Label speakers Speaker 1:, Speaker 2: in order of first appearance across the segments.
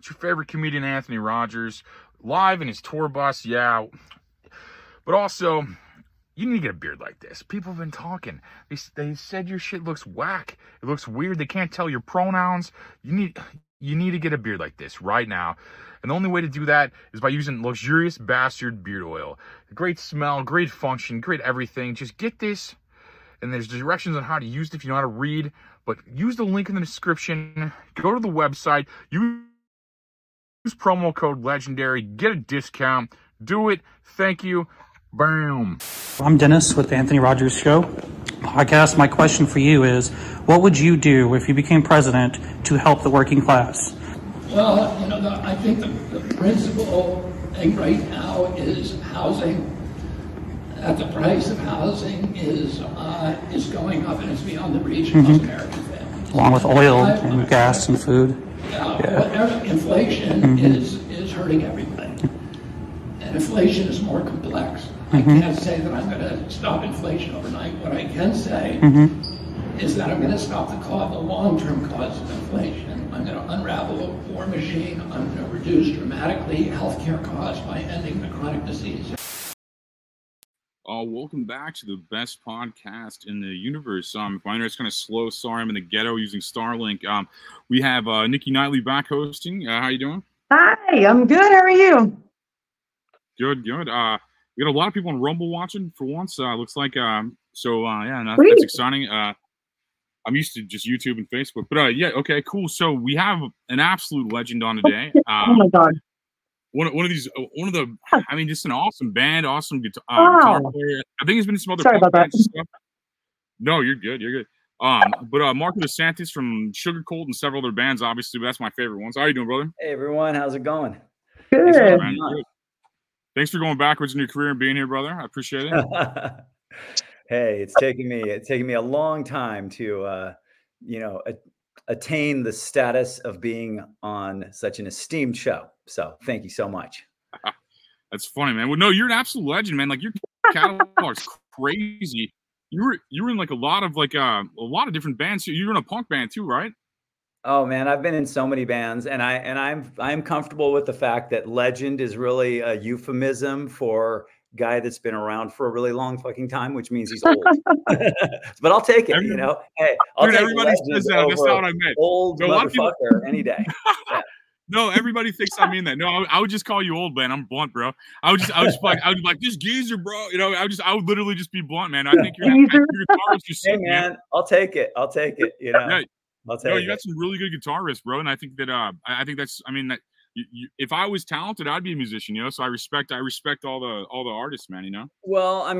Speaker 1: It's your favorite comedian, Anthony Rogers, live in his tour bus, yeah. But also, you need to get a beard like this. People have been talking. They said your shit looks whack. It looks weird. They can't tell your pronouns. You need to get a beard like this right now. And the only way to do that is by using Luxurious Bastard Beard Oil. Great smell, great function, great everything. Just get this. And there's directions on how to use it if you know how to read. But use the link in the description. Go to the website. Use promo code LEGENDARY. Get a discount. Do it. Thank you. Boom.
Speaker 2: I'm Dennis with the Anthony Rogers Show podcast. My question for you is, what would you do if you became president to help the working class?
Speaker 3: Well, I think the principal thing right now is housing. That the price of housing is going up and it's beyond the reach of most American families.
Speaker 2: Along with oil and gas and food.
Speaker 3: Inflation is hurting everybody. And inflation is more complex. I can't say that I'm going to stop inflation overnight. What I can say is that I'm going to stop the long-term cause of inflation. I'm going to unravel a war machine. I'm going to reduce dramatically healthcare costs by ending the chronic disease.
Speaker 1: Welcome back to the best podcast in the universe. If my internet's kind of slow, sorry, I'm in the ghetto using Starlink. We have Nikki Knightley back hosting. How you doing?
Speaker 4: Hi, I'm good. How are you?
Speaker 1: Good. We got a lot of people on Rumble watching for once. Looks like that's exciting. I'm used to just YouTube and Facebook, but okay, cool. So we have an absolute legend on today.
Speaker 4: Oh my God.
Speaker 1: Just an awesome band, awesome guitar player. I think he's been in some other stuff. No, you're good. But Marco DeSantis from Sugar Cult and several other bands, obviously, but that's my favorite ones. How are you doing, brother?
Speaker 5: Hey everyone, how's it going?
Speaker 4: Good.
Speaker 1: Thanks for going backwards in your career and being here, brother. I appreciate it.
Speaker 5: Hey, it's taking me a long time to attain the status of being on such an esteemed show. So thank you so much.
Speaker 1: That's funny, man. Well, no, you're an absolute legend, man. Like your catalog's crazy. You were in like a lot of different bands. You were in a punk band too, right?
Speaker 5: Oh man, I've been in so many bands, and I'm comfortable with the fact that legend is really a euphemism for guy that's been around for a really long fucking time, which means he's old. But I'll take it, Hey, I'll take
Speaker 1: everybody says that. That's not what I meant.
Speaker 5: Old motherfucker any day. Yeah.
Speaker 1: No, everybody thinks I mean that. No, I would just call you old, man. I'm blunt, bro. I would be like this geezer, bro. I would literally just be blunt, man. I think your guitarist is
Speaker 5: hey, man. I'll take it.
Speaker 1: Yeah. You got some really good guitarists, bro. And I think that if I was talented, I'd be a musician, So I respect all the artists, man.
Speaker 5: Well, I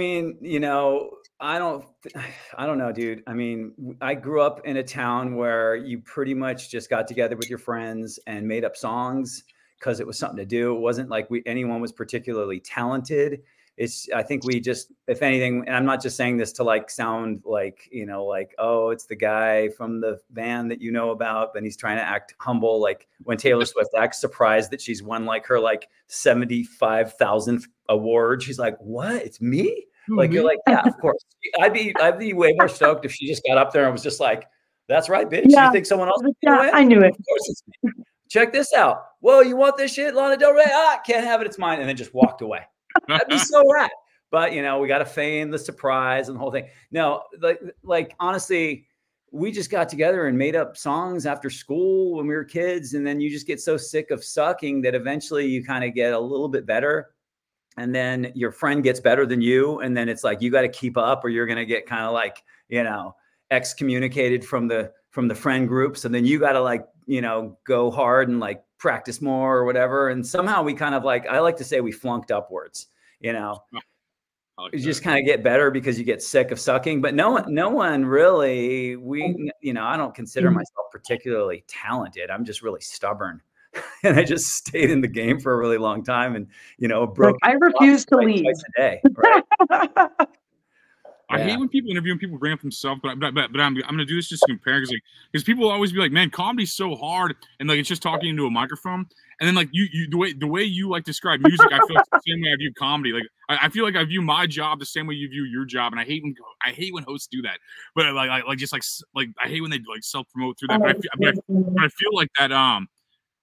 Speaker 5: don't know, dude. I grew up in a town where you pretty much just got together with your friends and made up songs because it was something to do. It wasn't like anyone was particularly talented. I think we just, if anything, and I'm not just saying this to sound like, oh, it's the guy from the band that you know about, then he's trying to act humble. Like when Taylor Swift acts surprised that she's won her 75,000th award. She's like, what? It's me? You're like, yeah, of course. I'd be way more stoked if she just got up there and was just like, that's right, bitch.
Speaker 4: Yeah.
Speaker 5: You think someone else would
Speaker 4: Yeah, I knew it.
Speaker 5: Of course it's me. Check this out. Whoa, you want this shit, Lana Del Rey? Can't have it. It's mine. And then just walked away. That'd be so rad. But we got to feign the surprise and the whole thing. No, honestly, we just got together and made up songs after school when we were kids. And then you just get so sick of sucking that eventually you kind of get a little bit better. And then your friend gets better than you. And then it's like, you got to keep up or you're going to get kind of excommunicated from the friend groups. And then you got to go hard and practice more or whatever. And somehow we kind of I like to say we flunked upwards, you just kind of get better because you get sick of sucking, but no one really, I don't consider myself particularly talented. I'm just really stubborn. And I just stayed in the game for a really long time and, broke.
Speaker 4: I refuse to leave.
Speaker 5: Twice a day, right?
Speaker 1: I hate when people interview and people bring up themselves, but I'm going to do this just to compare because people will always be like, man, comedy's so hard. And it's just talking into a microphone. And then the way you describe music, I feel it's the same way I view comedy. I feel like I view my job the same way you view your job. And I hate when hosts do that, but I hate when they self-promote through that. But I feel like that,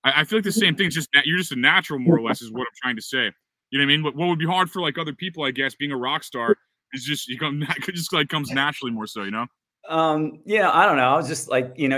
Speaker 1: I feel like the same thing. It's just that you're just a natural, more or less, is what I'm trying to say. You know what I mean? What would be hard for like other people, I guess, being a rock star is just it just like comes naturally more so, you know?
Speaker 5: Yeah, I don't know. It's just like, you know,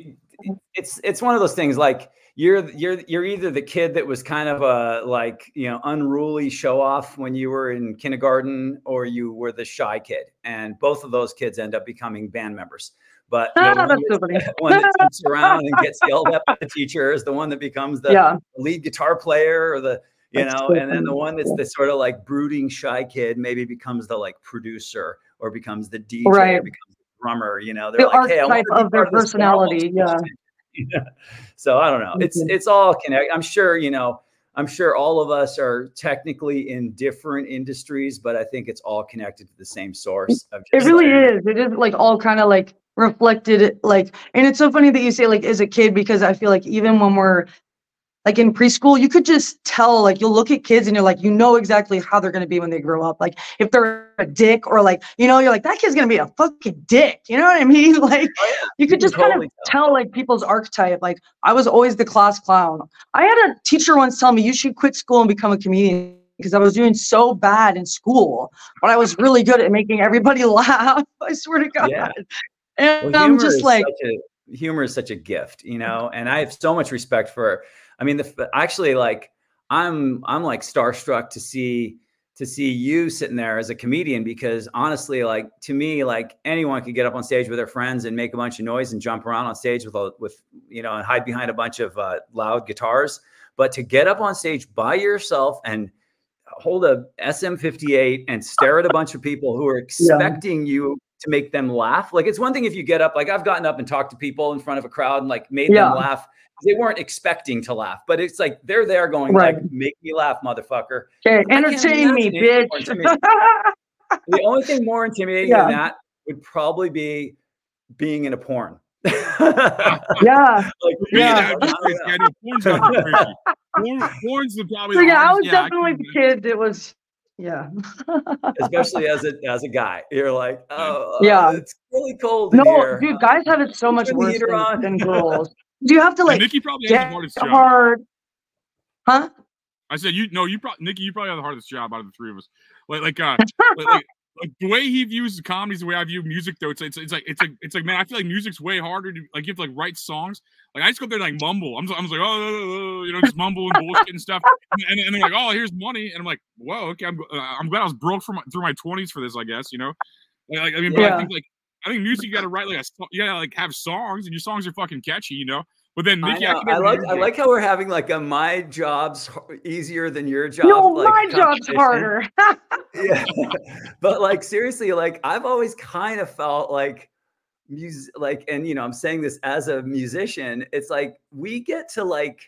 Speaker 5: it's one of those things like you're either the kid that was kind of a like, you know, unruly show off when you were in kindergarten, or you were the shy kid. And both of those kids end up becoming band members. But the one that jumps around and gets yelled at by the teacher is the one that becomes the lead guitar player, or the, you know, and then the one that's the sort of like brooding shy kid maybe becomes the like producer, or becomes the DJ, or becomes the drummer, you know. They're
Speaker 4: the
Speaker 5: like, hey, I want
Speaker 4: archetype
Speaker 5: to be
Speaker 4: of their
Speaker 5: part this
Speaker 4: personality.
Speaker 5: band. So I don't know. It's all connected. I'm sure, you know, I'm sure all of us are technically in different industries, but I think it's all connected to the same source. Of just
Speaker 4: it really is. It is like all kind of like reflected, like, and it's so funny that you say like as a kid, because I feel like even when we're like in preschool, you could just tell, like you'll look at kids and you're like, you know exactly how they're going to be when they grow up. Like if they're a dick, or like, you know, you're like, that kid's going to be a fucking dick. You know what I mean? Like you could just kind of tell like people's archetype. Like I was always the class clown. I had a teacher once tell me, you should quit school and become a comedian, because I was doing so bad in school, but I was really good at making everybody laugh. I swear to God.
Speaker 5: Yeah.
Speaker 4: And I'm just like,
Speaker 5: humor is such a gift, you know, and I have so much respect for, I mean, actually, like I'm like starstruck to see you sitting there as a comedian, because honestly, like to me, like anyone could get up on stage with their friends and make a bunch of noise and jump around on stage with you know, and hide behind a bunch of loud guitars. But to get up on stage by yourself and hold a SM58 and stare at a bunch of people who are expecting you to make them laugh. Like it's one thing if you get up, like I've gotten up and talked to people in front of a crowd and like made them laugh. They weren't expecting to laugh, but it's like they're there going like, make me laugh, motherfucker.
Speaker 4: Okay, entertain me, bitch.
Speaker 5: The only thing more intimidating than that would probably be being in a porn.
Speaker 4: Yeah.
Speaker 1: Like, porn's probably
Speaker 4: so, I was definitely the kid that was
Speaker 5: especially as a guy, you're like, oh it's really cold.
Speaker 4: Dude, guys have it so much worse than girls. Do you have to like
Speaker 1: Nikki probably has the hardest job.
Speaker 4: Huh?
Speaker 1: I said Nikki, you probably have the hardest job out of the three of us. Like the way he views the comedy is the way I view music, though. It's like man, I feel like music's way harder to like. You have to like write songs. Like I just go up there and like mumble. I'm just like, oh, you know, just mumble and bullshit and stuff. And they're like, oh, here's money, and I'm like, whoa, okay. I'm glad I was broke through my 20s for this, I guess. You know, like I mean, but I think music, you got to write you gotta like have songs, and your songs are fucking catchy, you know. But then Nikki,
Speaker 5: I like how we're having like a my job's easier than your job.
Speaker 4: No, like, my job's harder.
Speaker 5: Yeah, but like seriously, like I've always kind of felt like music, like, and you know, I'm saying this as a musician. It's like we get to like,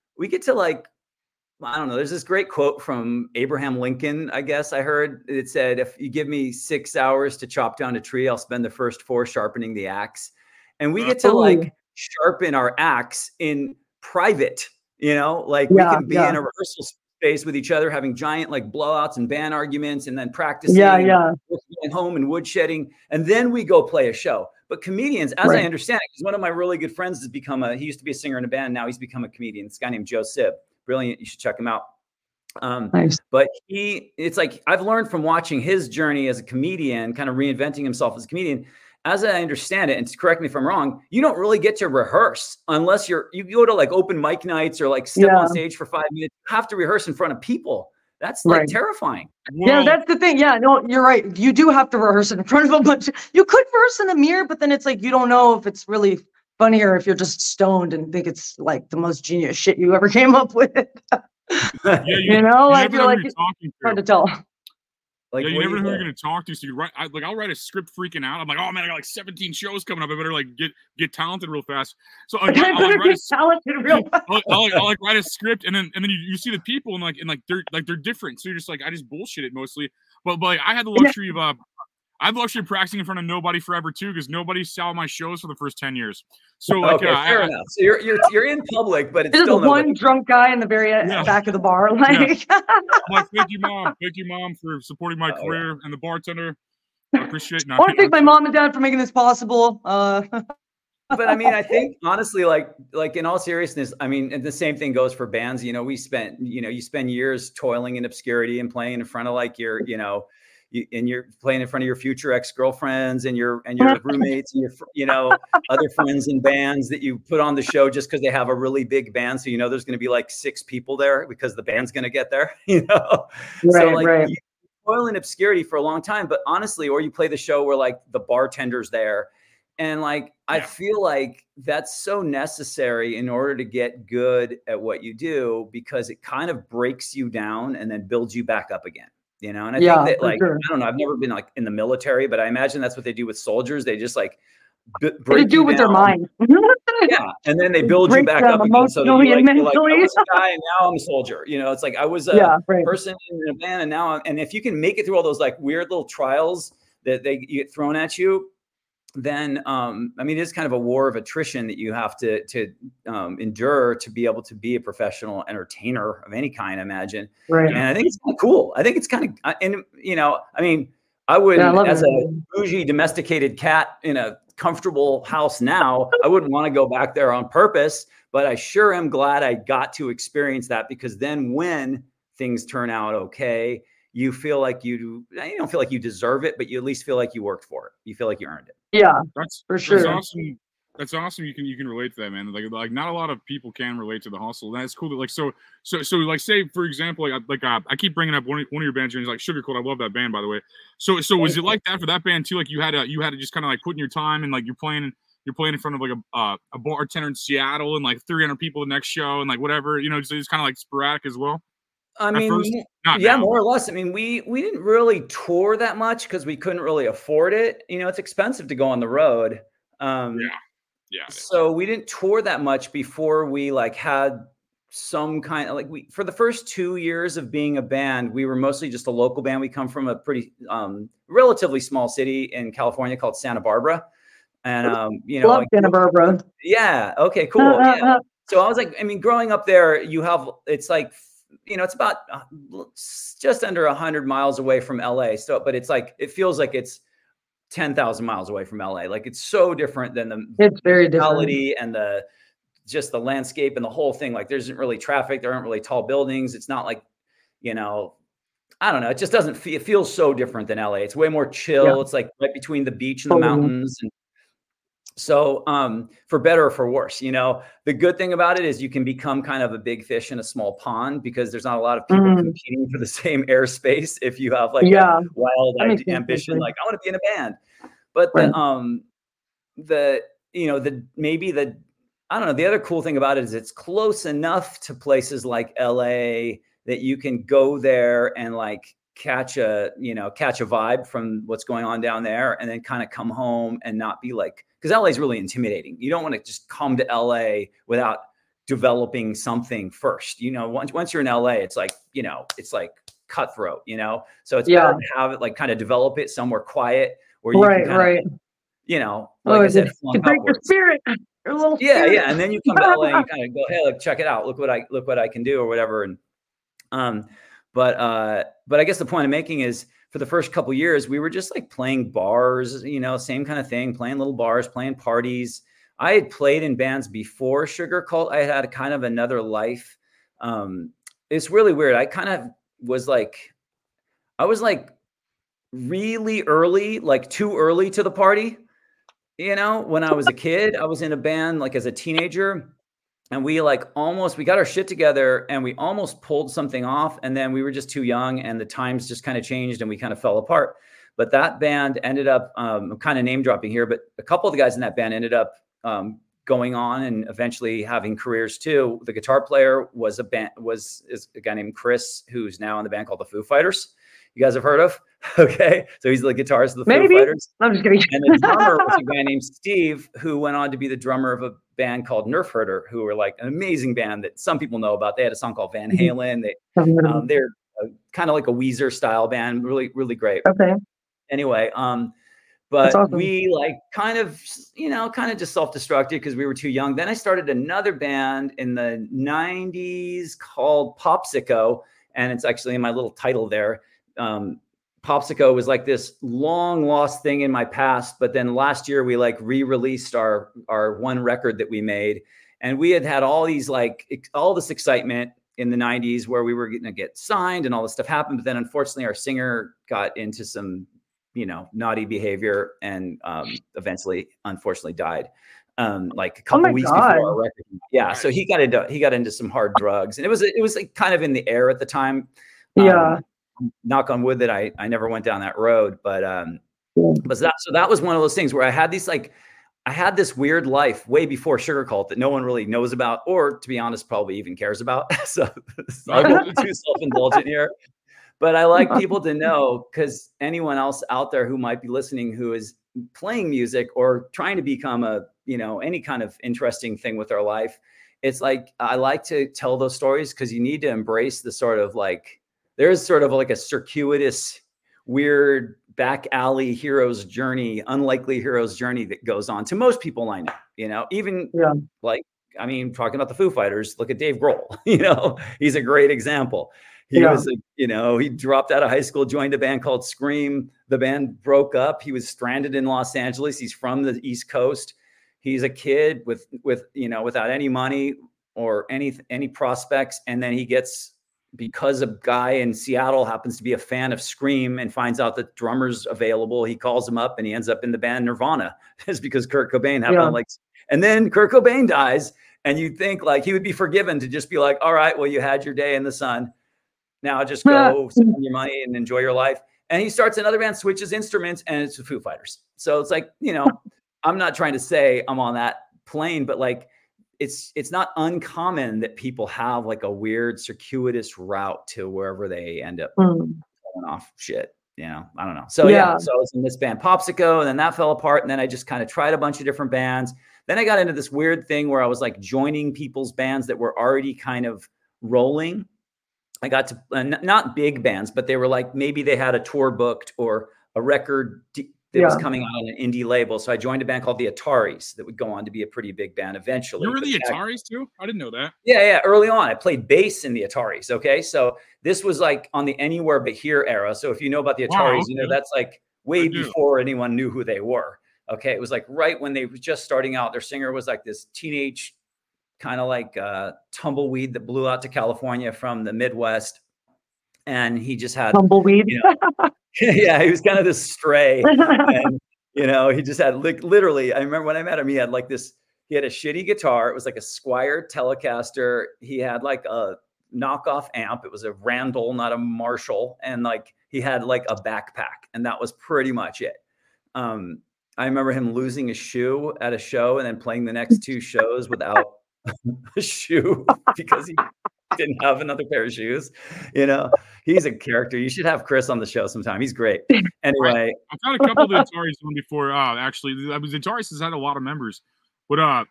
Speaker 5: I don't know. There's this great quote from Abraham Lincoln. I guess I heard it said, "If you give me 6 hours to chop down a tree, I'll spend the first 4 sharpening the axe." And we get to like sharpen our axe in private, you know, like we can be in a rehearsal space with each other, having giant like blowouts and band arguments, and then practicing, going home and woodshedding, and then we go play a show. But comedians, as I understand it, because one of my really good friends has become he used to be a singer in a band, now he's become a comedian. This guy named Joe Sib, brilliant. You should check him out.
Speaker 4: Nice.
Speaker 5: But it's like I've learned from watching his journey as a comedian, kind of reinventing himself as a comedian. As I understand it, and correct me if I'm wrong, you don't really get to rehearse unless you go to like open mic nights or like step on stage for 5 minutes. You have to rehearse in front of people. That's like terrifying.
Speaker 4: Yeah, that's the thing. Yeah, no, you're right. You do have to rehearse in front of a bunch. You could rehearse in the mirror, but then it's like you don't know if it's really funny or if you're just stoned and think it's like the most genius shit you ever came up with. You know, like you're like it's hard to tell.
Speaker 1: Like, you never know who you're going to talk to. So you write, I'll write a script freaking out. I'm like, oh man, I got like 17 shows coming up. I better like get talented real fast. So I'll write a script, and then you see the people and they're different. So you're just like, I just bullshit it mostly. But like I had the luxury of practicing in front of nobody forever too, because nobody saw my shows for the first 10 years. So like,
Speaker 5: fair enough. So you're in public, but it's still
Speaker 4: one drunk guy in the very back of the bar. Like,
Speaker 1: I'm like, thank you, mom, for supporting my career, and the bartender. I appreciate.
Speaker 4: I want to thank my mom and dad for making this possible.
Speaker 5: But I mean, I think honestly, like in all seriousness, I mean, and the same thing goes for bands. You know, you spend years toiling in obscurity and playing in front of like your, and you're playing in front of your future ex-girlfriends and your roommates and your, other friends in bands that you put on the show just because they have a really big band. So, there's going to be like 6 people there because the band's going to get there, So like you toil in obscurity for a long time, but honestly, or you play the show where like the bartender's there. And like, I feel like that's so necessary in order to get good at what you do, because it kind of breaks you down and then builds you back up again, And I think that like, I don't know, I've never been like in the military, but I imagine that's what they do with soldiers. They just like break you
Speaker 4: with
Speaker 5: down.
Speaker 4: their mind.
Speaker 5: Yeah. And then they build you back up again. So that you're like, I was a guy and now I'm a soldier. It's like I was a person in a band and now and if you can make it through all those like weird little trials that you get thrown at you, then I mean, it's kind of a war of attrition that you have to endure to be able to be a professional entertainer of any kind, I imagine.
Speaker 4: Right.
Speaker 5: And I think it's kind of cool. I think it's kind of, and I mean, I wouldn't, as a bougie domesticated cat in a comfortable house now, I wouldn't want to go back there on purpose, but I sure am glad I got to experience that, because then when things turn out okay, you feel like you don't feel like you deserve it, but you at least feel like you worked for it. You feel like you earned it.
Speaker 4: Yeah,
Speaker 1: that's
Speaker 4: for sure.
Speaker 1: That's awesome. That's awesome. You can relate to that, man. Like not a lot of people can relate to the hustle. That's cool. That like so like say for example, I keep bringing up one of your bands, like Sugar Cult. I love that band, by the way. So was it like that for that band too? Like you had to just kind of like put in your time and like you're playing in front of like a bartender in Seattle and like 300 people the next show and like whatever, so it's kind of like sporadic as well.
Speaker 5: I mean, more or less. I mean, we didn't really tour that much because we couldn't really afford it. It's expensive to go on the road. Yeah. So we didn't tour that much before we like had some kind of like for the first 2 years of being a band, we were mostly just a local band. We come from a pretty relatively small city in California called Santa Barbara. And
Speaker 4: love Santa Barbara.
Speaker 5: Yeah. Okay, cool. Yeah. So I was like, I mean, growing up there, it's like, it's about just under 100 miles away from LA. So, but it's like, it feels like it's 10,000 miles away from LA. Like it's so different than
Speaker 4: it's very different.
Speaker 5: And just the landscape and the whole thing. Like there isn't really traffic. There aren't really tall buildings. It's not like, I don't know. It just doesn't feel, it feels so different than LA. It's way more chill. Yeah. It's like right between the beach and the mountains. And so for better or for worse, the good thing about it is you can become kind of a big fish in a small pond, because there's not a lot of people competing for the same airspace. If you have like a wild ambition, like I want to be in a band, but I don't know. The other cool thing about it is it's close enough to places like LA that you can go there and like catch a vibe from what's going on down there, and then kind of come home and not be like, because LA is really intimidating. You don't want to just come to LA without developing something first. Once you're in LA, it's like, it's like cutthroat, so it's better to have it like kind of develop it somewhere quiet where you can kind of, like I said,
Speaker 4: break your spirit. Your little spirit.
Speaker 5: Yeah. And then you come to LA and you kind of go, hey, like, check it out. Look what I can do or whatever. And, but I guess the point I'm making is, for the first couple of years, we were just like playing bars, same kind of thing, playing little bars, playing parties. I had played in bands before Sugar Cult. I had kind of another life. It's really weird. I kind of was like, really early, like too early to the party. When I was a kid, I was in a band like as a teenager. And we got our shit together and we almost pulled something off. And then we were just too young and the times just kind of changed and we kind of fell apart. But that band ended up, I'm kind of name dropping here, but a couple of the guys in that band ended up going on and eventually having careers too. The guitar player was a guy named Chris, who's now in the band called the Foo Fighters. You guys have heard of? Okay. So he's the guitarist of the Foo Fighters.
Speaker 4: I'm just kidding.
Speaker 5: And the drummer was a guy named Steve, who went on to be the drummer of a band called Nerf Herder, who were like an amazing band that some people know about. They had a song called Van Halen. They're kind of like a Weezer style band. Really, really great.
Speaker 4: Okay.
Speaker 5: Anyway, but
Speaker 4: awesome.
Speaker 5: We like kind of just self-destructed because we were too young. Then I started another band in the 90s called Popsico. And it's actually in my little title there. Popsico was like this long lost thing in my past. But then last year we like re-released our one record that we made, and we had all these all this excitement in the 90s where we were going to get signed and all this stuff happened. But then unfortunately our singer got into some, naughty behavior and eventually, unfortunately died. Like a couple weeks before our record. Yeah. So he got into some hard drugs, and it was like kind of in the air at the time. Knock on wood that I never went down that road, but that was one of those things where I had this weird life way before Sugar Cult that no one really knows about, or to be honest, probably even cares about. So I won't be too self-indulgent here, but I like people to know, because anyone else out there who might be listening who is playing music or trying to become any kind of interesting thing with their life, it's like I like to tell those stories because you need to embrace the sort of like, there's sort of like a circuitous, weird back alley hero's journey, unlikely hero's journey that goes on to most people I know, even talking about the Foo Fighters, look at Dave Grohl, he's a great example. He was, he dropped out of high school, joined a band called Scream. The band broke up. He was stranded in Los Angeles. He's from the East Coast. He's a kid with without any money or any prospects. And then he gets, because a guy in Seattle happens to be a fan of Scream and finds out that drummer's available, he calls him up and he ends up in the band Nirvana. It's because Kurt Cobain happened and then Kurt Cobain dies, and you'd think like he would be forgiven to just be like, all right, well, you had your day in the sun. Now just go spend your money and enjoy your life. And he starts another band, switches instruments, and it's the Foo Fighters. So it's like, I'm not trying to say I'm on that plane, but like, it's not uncommon that people have like a weird circuitous route to wherever they end up going off shit. I don't know. So so I was in this band Popsico, and then that fell apart. And then I just kind of tried a bunch of different bands. Then I got into this weird thing where I was like joining people's bands that were already kind of rolling. I got to not big bands, but they were like, maybe they had a tour booked or a record that was coming out on an indie label. So I joined a band called the Ataris that would go on to be a pretty big band eventually.
Speaker 1: You were the Ataris too? I didn't know that.
Speaker 5: Yeah. Early on, I played bass in the Ataris. Okay. So this was like on the Anywhere But Here era. So if you know about the Ataris, that's like way before anyone knew who they were. Okay. It was like right when they were just starting out. Their singer was like this teenage kind of like tumbleweed that blew out to California from the Midwest. And he just had
Speaker 4: tumbleweed.
Speaker 5: Yeah, he was kind of this stray. And, he just had literally, I remember when I met him, he had like this, he had a shitty guitar. It was like a Squier Telecaster. He had like a knockoff amp. It was a Randall, not a Marshall. And like, he had like a backpack, and that was pretty much it. I remember him losing a shoe at a show and then playing the next two shows without a shoe because he didn't have another pair of shoes. He's a character. You should have Chris on the show sometime. He's great. Anyway,
Speaker 1: I've had a couple of the Ataris on before. Actually, Ataris has had a lot of members, but I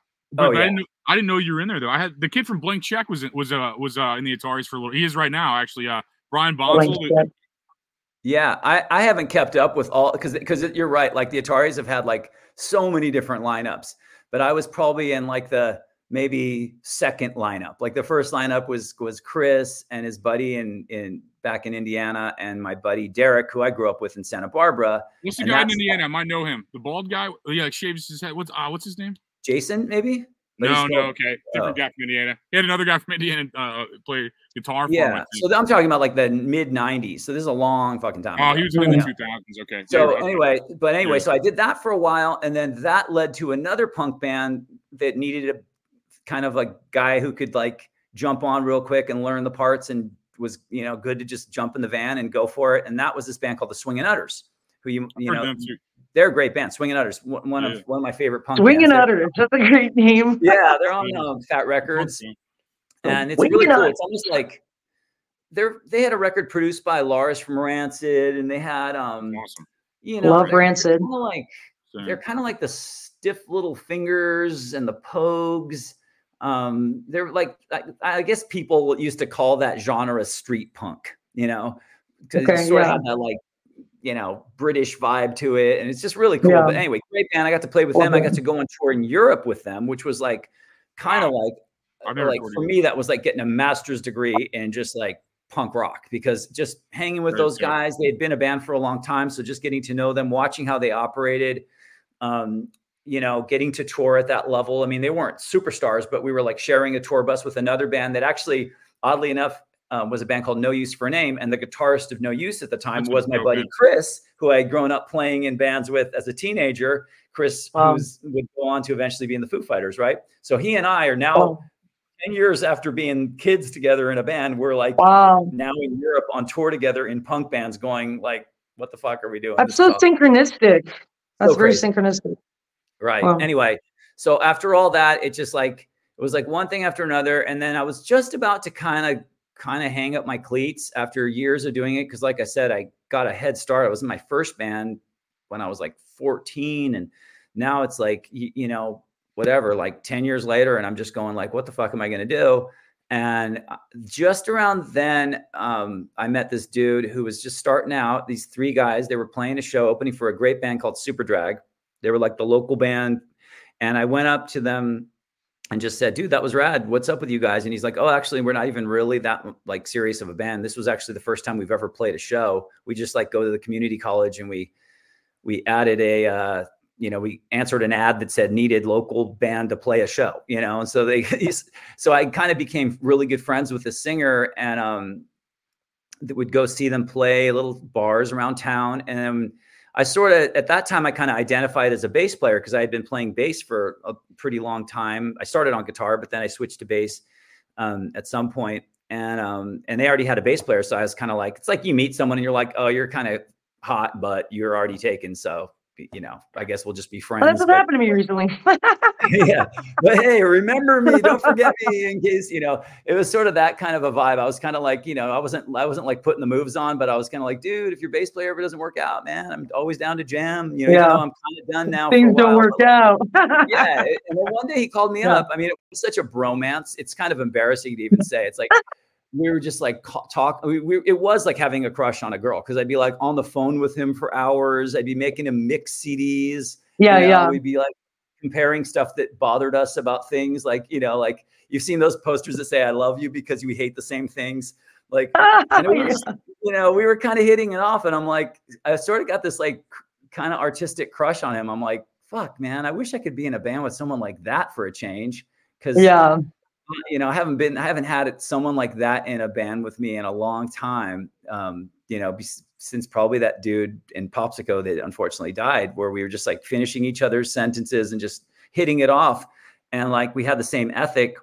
Speaker 1: didn't know you were in there though. I had the kid from Blank Check was in the Ataris for a little. He is right now actually. Brian Bonsall.
Speaker 5: Yeah, I haven't kept up with all because you're right. Like the Ataris have had like so many different lineups, but I was probably in like the maybe second lineup. Like the first lineup was Chris and his buddy in back in Indiana, and my buddy Derek, who I grew up with in Santa Barbara.
Speaker 1: What's the guy in Indiana? I might know him. The bald guy. Yeah, like shaves his head. What's his name?
Speaker 5: Jason, maybe.
Speaker 1: No, okay. Different guy from Indiana. He had another guy from Indiana play guitar for him.
Speaker 5: So I'm talking about like the mid 90s. So this is a long fucking time.
Speaker 1: Oh, he was in the 2000s. Okay.
Speaker 5: So anyway, so I did that for a while, and then that led to another punk band that needed a kind of a guy who could like jump on real quick and learn the parts, and was good to just jump in the van and go for it. And that was this band called the Swingin' Utters, who you know. They're a great band. Swingin' Utters, one of my favorite punk
Speaker 4: Swingin'
Speaker 5: bands.
Speaker 4: Utters, that's a great name.
Speaker 5: Yeah, they're on Fat Records, and it's really cool. It's almost like they had a record produced by Lars from Rancid, and they had
Speaker 4: love Rancid.
Speaker 5: They're kind of like the Stiff Little Fingers and the Pogues. They're like, I guess people used to call that genre street punk, because it sort of had that like, British vibe to it. And it's just really cool. But anyway, great band. I got to play with them. I got to go on tour in Europe with them, which was like kind of like for me, that was like getting a master's degree in just like punk rock, because just hanging with those guys, they had been a band for a long time. So just getting to know them, watching how they operated, you know, getting to tour at that level. I mean, they weren't superstars, but we were like sharing a tour bus with another band that actually, oddly enough, was a band called No Use for a Name. And the guitarist of No Use at the time was my buddy Chris, who I had grown up playing in bands with as a teenager. Chris, who would go on to eventually be in the Foo Fighters, right? So he and I are now 10 years after being kids together in a band. We're like now in Europe on tour together in punk bands, going like, what the fuck are we doing?
Speaker 4: That's so synchronistic. That's very synchronistic.
Speaker 5: Right. Anyway, so after all that, it just like, it was like one thing after another. And then I was just about to kind of hang up my cleats after years of doing it. Cause like I said, I got a head start. I was in my first band when I was like 14. And now it's like, you know, whatever, like 10 years later. And I'm just going like, what the fuck am I going to do? And just around then, I met this dude who was just starting out. These three guys, they were playing a show opening for a great band called Super Drag. They were like the local band. And I went up to them and just said, dude, that was rad. What's up with you guys? And he's like, oh, actually, we're not even really that like serious of a band. This was actually the first time we've ever played a show. We just like go to the community college and we added a, you know, we answered an ad that said needed local band to play a show, you know? And so so I kind of became really good friends with the singer, and would go see them play little bars around town. And I sort of, at that time, I kind of identified as a bass player because I had been playing bass for a pretty long time. I started on guitar, but then I switched to bass at some point. And they already had a bass player. So I was kind of like, it's like you meet someone and you're like, oh, you're kind of hot, but you're already taken. So, you know, I guess we'll just be friends.
Speaker 4: Well, that's what happened to me recently.
Speaker 5: Yeah. But hey, remember me. Don't forget me, in case, you know, it was sort of that kind of a vibe. I was kind of like, you know, I wasn't like putting the moves on, but I was kind of like, dude, if your bass player ever doesn't work out, man, I'm always down to jam. You know, even though I'm kind of done now.
Speaker 4: Things don't work out.
Speaker 5: Yeah. And then one day he called me up. I mean, it was such a bromance. It's kind of embarrassing to even say. It's like, we were just like it was like having a crush on a girl, because I'd be like on the phone with him for hours. I'd be making him mix CDs.
Speaker 4: Yeah.
Speaker 5: We'd be like comparing stuff that bothered us about things, like, you know, like you've seen those posters that say I love you because we hate the same things. Like, and it was, you know, we were kind of hitting it off, and I'm like, I sort of got this like kind of artistic crush on him. I'm like, fuck, man, I wish I could be in a band with someone like that for a change. Cause you know, I haven't had someone like that in a band with me in a long time. You know, since probably that dude in Popsico that unfortunately died, where we were just like finishing each other's sentences and just hitting it off. And like, we had the same ethic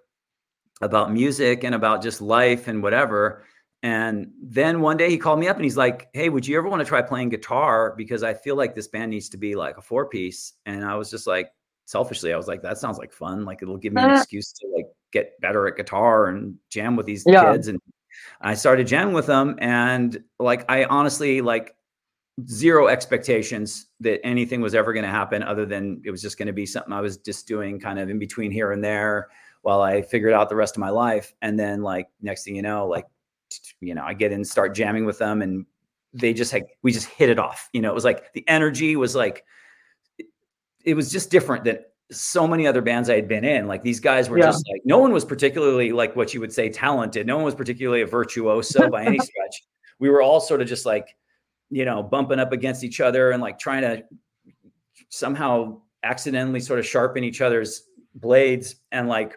Speaker 5: about music and about just life and whatever. And then one day he called me up and he's like, hey, would you ever want to try playing guitar? Because I feel like this band needs to be like a 4-piece. And I was just like, selfishly, I was like, that sounds like fun. Like, it'll give me an excuse to like get better at guitar and jam with these kids. And I started jamming with them. And like, I honestly, like, zero expectations that anything was ever going to happen, other than it was just going to be something I was just doing kind of in between here and there while I figured out the rest of my life. And then like, next thing you know, like, you know, I get in, start jamming with them, and we just hit it off. You know, it was like the energy was like, it was just different than so many other bands I had been in. Like, these guys were just like, no one was particularly like what you would say talented. No one was particularly a virtuoso by any stretch. We were all sort of just like, you know, bumping up against each other and like trying to somehow accidentally sort of sharpen each other's blades. And like,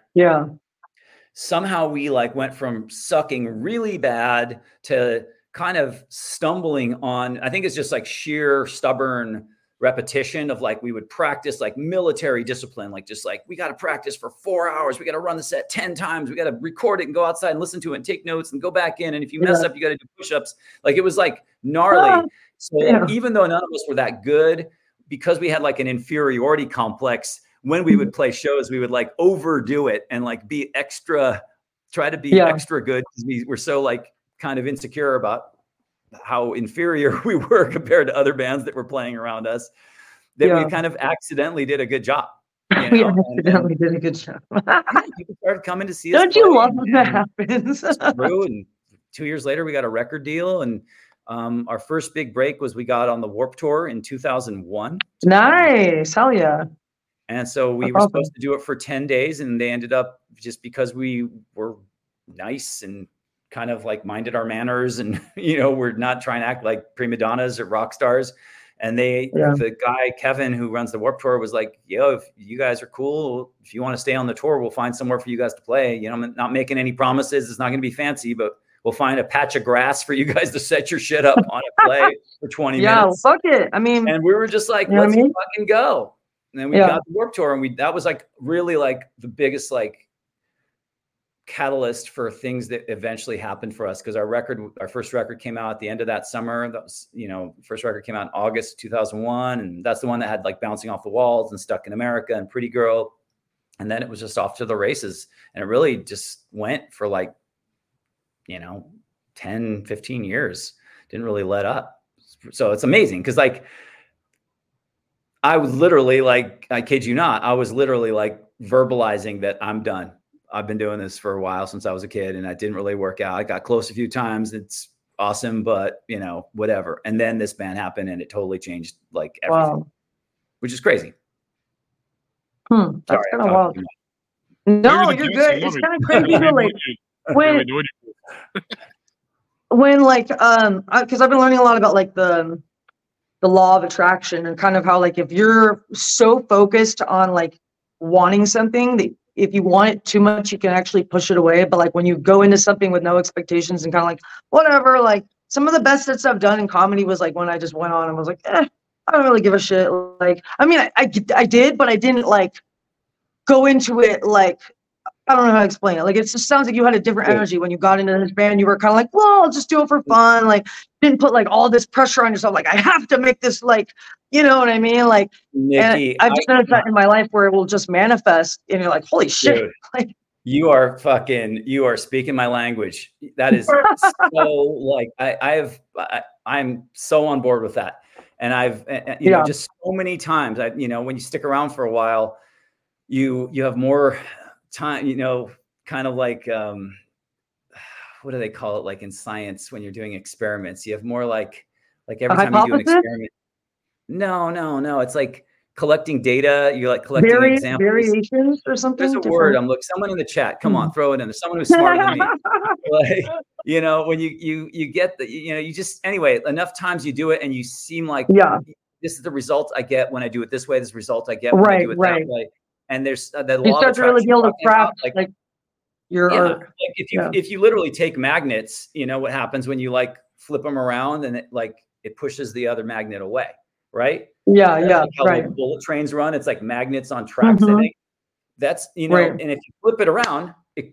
Speaker 5: somehow we like went from sucking really bad to kind of stumbling on, I think it's just like sheer stubborn repetition of like, we would practice like military discipline, like just like, we got to practice for 4 hours. We got to run the set 10 times. We got to record it and go outside and listen to it and take notes and go back in. And if you mess up, you got to do push-ups. Like, it was like gnarly. So even though none of us were that good, because we had like an inferiority complex, when we would play shows, we would like overdo it and like try to be extra good, because we were so like kind of insecure about how inferior we were compared to other bands that were playing around us, that we kind of accidentally did a good job. You know?
Speaker 4: We accidentally did a good job.
Speaker 5: People started coming to see us.
Speaker 4: Don't you love when that happens?
Speaker 5: And 2 years later, we got a record deal, and our first big break was we got on the Warped Tour in 2001.
Speaker 4: Nice. Hell yeah.
Speaker 5: And so we were supposed to do it for 10 days, and they ended up, just because we were nice and kind of like minded our manners, and we're not trying to act like prima donnas or rock stars. And the guy Kevin who runs the Warped Tour was like, yo, if you guys are cool, if you want to stay on the tour, we'll find somewhere for you guys to play. I'm not making any promises. It's not going to be fancy, but we'll find a patch of grass for you guys to set your shit up on a play for 20 minutes.
Speaker 4: Yeah, fuck it. I mean,
Speaker 5: and we were just like, let's fucking go. And then we got the Warped Tour, and that was like really like the biggest like catalyst for things that eventually happened for us, because our first record came out at the end of that summer. That was, first record came out in August 2001, and that's the one that had like Bouncing Off the Walls and Stuck in America and Pretty Girl. And then it was just off to the races, and it really just went for like 10, 15 years. Didn't really let up. So it's amazing, because like I was literally like, I kid you not, I was literally like verbalizing that I'm done. I've been doing this for a while, since I was a kid, and I didn't really work out. I got close a few times. It's awesome, but whatever. And then this band happened, and it totally changed like everything, which is crazy.
Speaker 4: That's kind of wild. No, you're good. It's kind of crazy to like when like because I've been learning a lot about like the law of attraction, and kind of how like if you're so focused on like wanting something, that if you want it too much, you can actually push it away. But like when you go into something with no expectations and kind of like whatever, like some of the best sets I've done in comedy was like when I just went on and was like, I don't really give a shit. Like, I mean, I did, but I didn't like go into it like, I don't know how to explain it. Like, it just sounds like you had a different energy when you got into this band. You were kind of like, well, I'll just do it for fun. Like, didn't put like all this pressure on yourself. Like, I have to make this, like, you know what I mean? Like,
Speaker 5: Nikki,
Speaker 4: I've just noticed that in my life where it will just manifest, and you're like, holy shit.
Speaker 5: Dude,
Speaker 4: like,
Speaker 5: you are speaking my language. That is so like, I'm so on board with that. And I've, just so many times, when you stick around for a while, you have more time, kind of like, what do they call it? Like in science, when you're doing experiments, you have more like every time you do an experiment. No. It's like collecting data. You're like collecting examples.
Speaker 4: Variations or something.
Speaker 5: There's a
Speaker 4: different
Speaker 5: word. Someone in the chat. Come on, throw it in. There's someone who's smarter than me. Like, when you get the, you just, anyway, enough times you do it and you seem like, this is the result I get when I do it this way. This is the result I get when I do it that way. And there's that law. You start to really be able to craft like your art. Like if you literally take magnets, what happens when you like flip them around, and it pushes the other magnet away, right? Yeah, like how like bullet trains run. It's like magnets on tracks. I think that's and if you flip it around,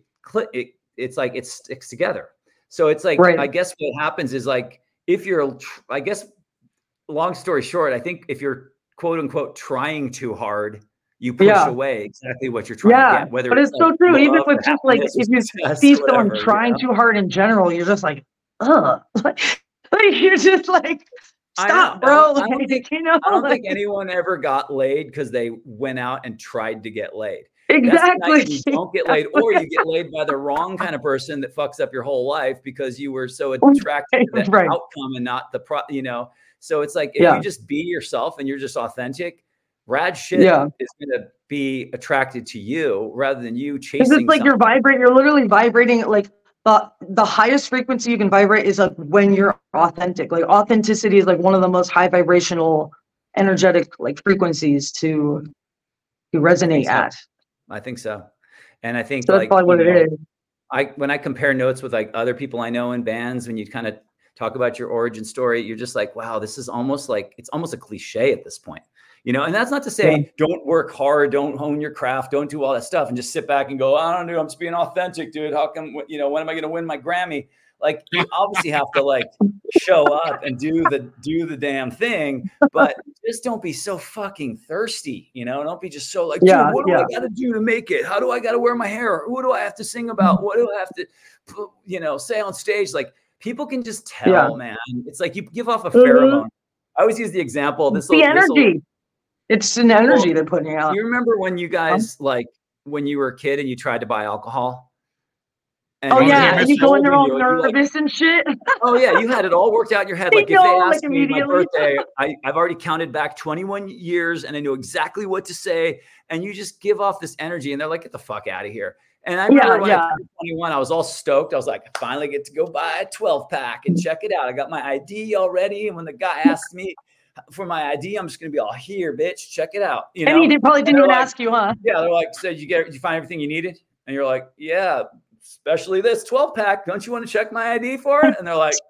Speaker 5: it's like it sticks together. So it's like I guess what happens is like if you're, I guess, long story short, I think if you're quote unquote trying too hard, you push away exactly what you're trying to get. But it's so true. Even with just like, if you see someone trying too hard in general, you're just like, ugh. Like you're just like, stop, bro. I don't think anyone ever got laid because they went out and tried to get laid. Exactly. You don't get laid, or you get laid by the wrong kind of person that fucks up your whole life because you were so attracted to that outcome and not the So it's like, if you just be yourself and you're just authentic, rad shit is going to be attracted to you rather than you chasing. It's like you're literally vibrating. Like the highest frequency you can vibrate is like when you're authentic. Like authenticity is like one of the most high vibrational, energetic like frequencies to resonate at. I think so. And I think so that's probably what it is. When I compare notes with like other people I know in bands, when you kind of talk about your origin story, you're just like, wow, this is almost like, it's almost a cliche at this point. And that's not to say don't work hard, don't hone your craft, don't do all that stuff and just sit back and go, I don't know, I'm just being authentic, dude. How come, when am I going to win my Grammy? Like, you obviously have to like show up and do the damn thing, but just don't be so fucking thirsty, don't be just so like, dude, what do I got to do to make it? How do I got to wear my hair? Who do I have to sing about? What do I have to, say on stage? Like, people can just tell, man. It's like you give off a pheromone. I always use the example. It's an energy they're putting out. You remember when you guys, like when you were a kid and you tried to buy alcohol? And
Speaker 4: Oh
Speaker 1: Oh,
Speaker 4: yeah,
Speaker 1: yeah,
Speaker 4: and you go in there all
Speaker 5: you're like,
Speaker 4: nervous and shit.
Speaker 5: oh yeah, you had it all worked out in your head. Like
Speaker 4: I
Speaker 5: if they
Speaker 4: know, like,
Speaker 5: asked me my
Speaker 4: immediately.
Speaker 5: birthday, I've already counted back 21 years and I knew exactly what to say. And you just give off this energy and they're like, get the fuck out of here. And I remember when I turned 21, I was all stoked. I was like, I finally get to go buy a 12 pack and check it out. I got my ID already. And when the guy asked me for my ID, I'm just going to be all, here, bitch, check it out. You know?
Speaker 4: And he probably didn't
Speaker 5: they're
Speaker 4: even
Speaker 5: like,
Speaker 4: ask you, huh?
Speaker 5: Yeah. They're like, so did you find everything you needed? And you're like, yeah, especially this 12 pack. Don't you want to check my ID for it? And they're like,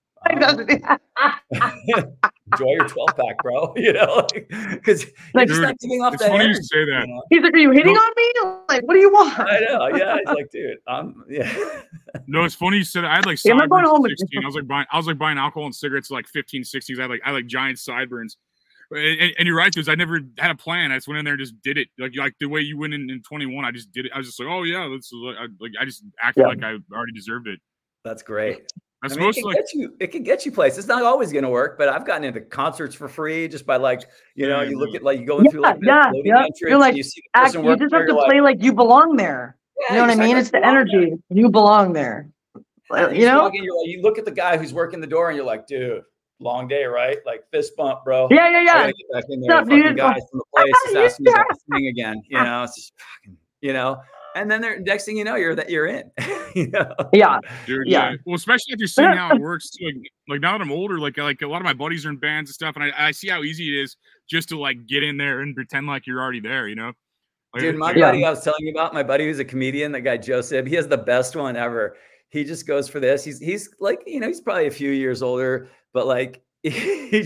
Speaker 5: enjoy your 12 pack, bro. You know, because you're just not giving off
Speaker 1: it's
Speaker 5: that
Speaker 1: funny
Speaker 5: energy.
Speaker 1: you say that.
Speaker 5: You know?
Speaker 4: He's like, are you hitting on me? Like, what do you want?
Speaker 5: I know. Yeah. It's like, dude, yeah.
Speaker 1: No, it's funny you said that. I had like
Speaker 4: Yeah, I'm not going
Speaker 1: sideburns
Speaker 4: home
Speaker 1: at
Speaker 4: with
Speaker 1: 16. I was like buying alcohol and cigarettes at like 15, 16. I had like giant sideburns. And you're right, dude. I never had a plan. I just went in there and just did it. Like the way you went in 21, I just did it. I was just like, oh yeah, I just acted like I already deserved it.
Speaker 5: That's great.
Speaker 1: That's
Speaker 5: I mean, it can get you places. It's not always going to work, but I've gotten into concerts for free just by like, you know, you look at like you go through like
Speaker 4: yeah. You're like,
Speaker 5: you see the person
Speaker 4: you just have to play like you belong there.
Speaker 5: Yeah,
Speaker 4: you know what I mean? It's the energy. You belong there. You know?
Speaker 5: You look at the guy who's working the door and you're like, dude, long day, right? Like fist bump, bro.
Speaker 4: Yeah.
Speaker 5: I gotta get back in there.
Speaker 4: What's up,
Speaker 5: Fucking
Speaker 4: dude?
Speaker 5: guys from the place just asking me about this thing again. You know, it's just fucking, you know. And then next thing you know, you're in. You know?
Speaker 4: Yeah.
Speaker 1: Dude, yeah. Well, especially if you're seeing how it works too. Like now that I'm older, like a lot of my buddies are in bands and stuff, and I see how easy it is just to like get in there and pretend like you're already there, you know? Like,
Speaker 5: dude, my buddy I was telling you about, my buddy who's a comedian, that guy Joseph, he has the best one ever. He just goes for this. He's like, you know, he's probably a few years older, but like he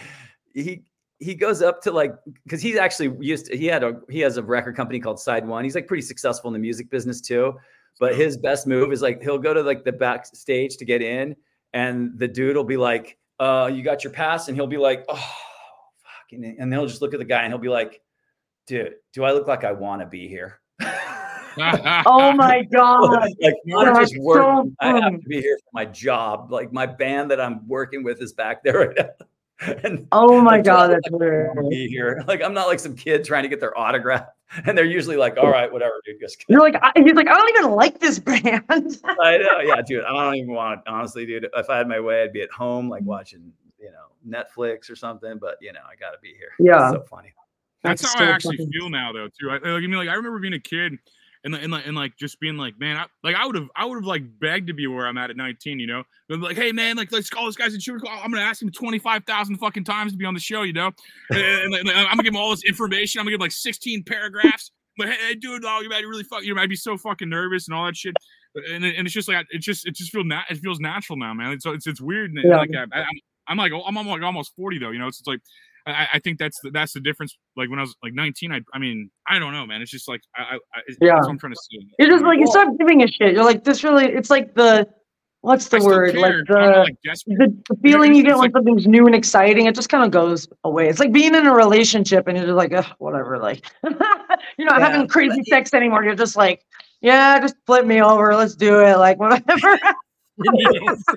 Speaker 5: goes up to like, because he's actually he has a record company called Side One. He's like pretty successful in the music business too. But his best move is like he'll go to like the backstage to get in, and the dude will be like, you got your pass? And he'll be like, oh fucking, and they'll just look at the guy and he'll be like, dude, do I look like I want to be here?
Speaker 4: Oh my God.
Speaker 5: Like, I'm just working.
Speaker 4: So
Speaker 5: I have to be here for my job. Like my band that I'm working with is back there right now. And
Speaker 4: oh my God,
Speaker 5: like,
Speaker 4: that's weird.
Speaker 5: Be here. Like I'm not like some kid trying to get their autograph, and they're usually like, "All right, whatever, dude." Just
Speaker 4: You're like, he's like, I don't even like this band.
Speaker 5: I know, yeah, dude. I don't even want it. Honestly, dude. If I had my way, I'd be at home, like watching, you know, Netflix or something. But you know, I got to be here.
Speaker 4: Yeah,
Speaker 5: it's so funny.
Speaker 1: That's how I actually feel now, though. Too. I remember being a kid. And like just being like, man, I would have like begged to be where I'm at 19, you know. But like, hey man, like let's call this guy's insurance call. I'm gonna ask him 25,000 fucking times to be on the show, you know. And like, I'm gonna give him all this information. I'm gonna give him like 16 paragraphs. But hey dude, oh, you might really I'd be so fucking nervous and all that shit. And it's just like it feels natural now, man. It's weird. And like I'm almost 40 though, you know. It's like. I think that's the difference. Like when I was like 19, I mean, I don't know, man. It's just like, that's what I'm trying to say.
Speaker 4: You're just like, you stop giving a shit. You're like, this really, it's like what's the word? Like the feeling you get when something's new and exciting, it just kind of goes away. It's like being in a relationship and you're just like, whatever. Like, you're not having crazy sex anymore. You're just like, yeah, just flip me over. Let's do it. Like, whatever. You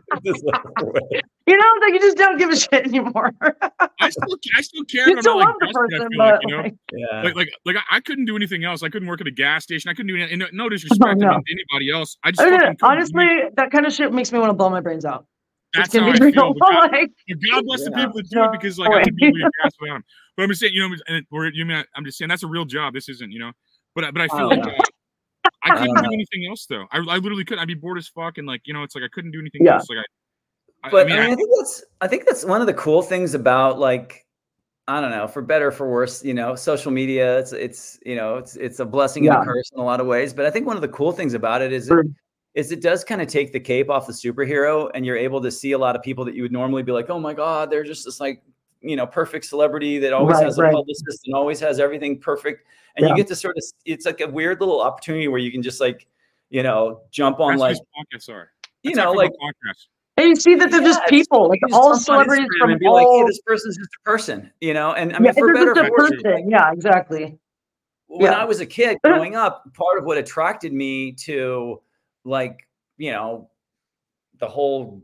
Speaker 4: know, like you just don't give a shit anymore.
Speaker 1: I still care.
Speaker 4: You still love the person, but
Speaker 1: like, you know, like I couldn't do anything else. I couldn't work at a gas station. I couldn't do anything. No disrespect to anybody else. I just
Speaker 4: honestly, that kind of shit makes me want to blow my brains out.
Speaker 1: That's how I feel. God bless the people that do it, because like I could be able to gas without them. But I'm just saying, you know, I'm just saying that's a real job. This isn't, you know. But I feel like. I couldn't do anything else though. I literally couldn't. I'd be bored as fuck, and like, you know, it's like I couldn't do anything else. Like
Speaker 5: I think that's one of the cool things about, like, I don't know, for better or for worse, you know, social media. It's you know, it's a blessing and a curse in a lot of ways. But I think one of the cool things about it is it does kind of take the cape off the superhero, and you're able to see a lot of people that you would normally be like, oh my God, they're just this like, you know, perfect celebrity that always has a publicist and always has everything perfect. And you get to sort of, it's like a weird little opportunity where you can just like, you know, jump on like, you know, like,
Speaker 4: and you see that they're just people, like all celebrities from
Speaker 5: be like, hey, this person's just a person, you know? And I mean, for better or worse.
Speaker 4: Yeah, exactly.
Speaker 5: When I was a kid growing up, part of what attracted me to, like, you know, the whole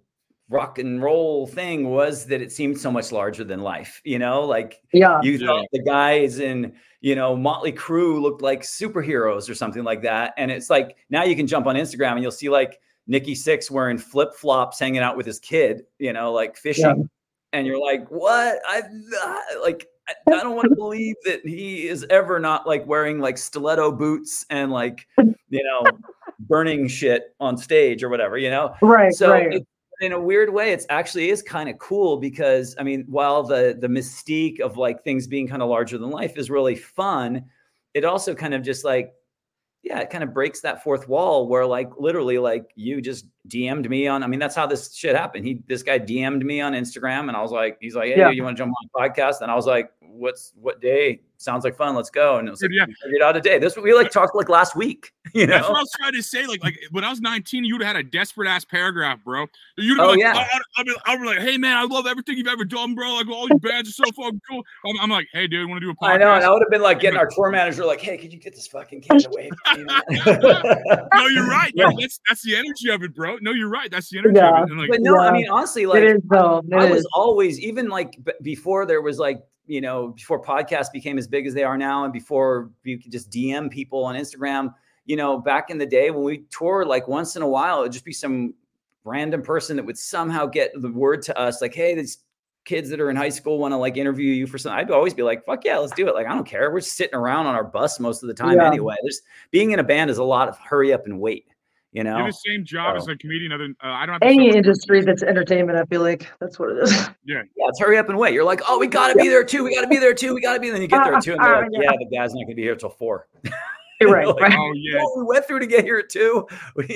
Speaker 5: rock and roll thing was that it seemed so much larger than life, like
Speaker 4: Yeah.
Speaker 5: you thought the guys in, Motley Crue looked like superheroes or something like that. And it's like, now you can jump on Instagram and you'll see like Nikki Sixx wearing flip flops, hanging out with his kid, like fishing.
Speaker 4: Yeah.
Speaker 5: And you're like, what? I don't want to believe that he is ever not like wearing like stiletto boots and like, burning shit on stage or whatever,
Speaker 4: Right.
Speaker 5: So
Speaker 4: right.
Speaker 5: in a weird way, it's actually is kind of cool because, I mean, while the mystique of like things being kind of larger than life is really fun, it also kind of just like, yeah, it kind of breaks that fourth wall where like literally like you just DM'd me on, I mean, that's how this shit happened. This guy DM'd me on Instagram and I was like, he's like, hey,
Speaker 4: Yeah.
Speaker 5: dude, you want to jump on a podcast? And I was like, what day? Sounds like fun. Let's go. And it was like,
Speaker 1: Yeah.
Speaker 5: we figured out a day. This we like talked like last week,
Speaker 1: That's what I was trying to say. Like when I was 19, you'd have had a desperate ass paragraph, bro. You'd have I'd be like, hey man, I love everything you've ever done, bro. Like all your bands are so fucking cool. I'm like, hey dude, want to do a podcast?
Speaker 5: I know, and I would have been like getting our tour manager, like, hey, could you get this fucking kid away from me?
Speaker 1: No, you're right. Yeah. That's the energy of it, bro. No, you're right. That's the energy of it. And like,
Speaker 5: but no, I mean, honestly, like
Speaker 4: It is, though.
Speaker 5: I was always, even like before there was like, before podcasts became as big as they are now, and before you could just DM people on Instagram, back in the day when we toured, like once in a while, it'd just be some random person that would somehow get the word to us, like, hey, these kids that are in high school want to like interview you for something. I'd always be like, fuck yeah, let's do it. Like, I don't care. We're just sitting around on our bus most of the time anyway. Being in a band is a lot of hurry up and wait.
Speaker 1: You're the same job as a comedian. I don't have
Speaker 4: any industry that's entertainment. I feel like that's what it is.
Speaker 1: Yeah,
Speaker 5: it's hurry up and wait. You're like, oh, we got to be there too. We got to be there too. We got to be. Then you get there too, and they're like, yeah, the guy's not going to be here till 4.
Speaker 4: You're right.
Speaker 5: Like,
Speaker 4: right.
Speaker 1: Oh yeah.
Speaker 5: we went through to get here too.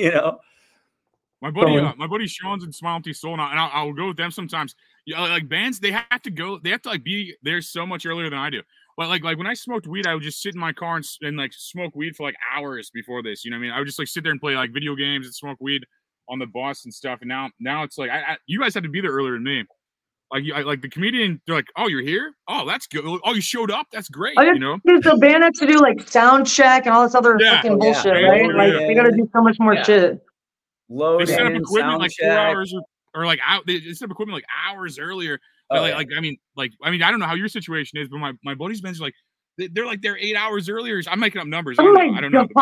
Speaker 1: My buddy Sean's in Smile Empty Soul now, and I'll go with them sometimes. Like bands, they have to like be there so much earlier than I do. But like when I smoked weed, I would just sit in my car and like smoke weed for like hours before this. You know what I mean? I would just like sit there and play like video games and smoke weed on the bus and stuff. And now it's like you guys had to be there earlier than me. Like the comedian, they're like, oh, you're here? Oh, that's good. Oh, you showed up? That's great.
Speaker 4: The band has to do like sound check and all this other fucking bullshit, right? Like they got to do so much more shit.
Speaker 5: Load
Speaker 1: they set up
Speaker 5: in,
Speaker 1: equipment like 4
Speaker 5: check.
Speaker 1: hours or like out. They set up equipment like hours earlier. I mean, I don't know how your situation is, but my buddies' bands are like they're like they're 8 hours earlier. I'm making up numbers. I don't know.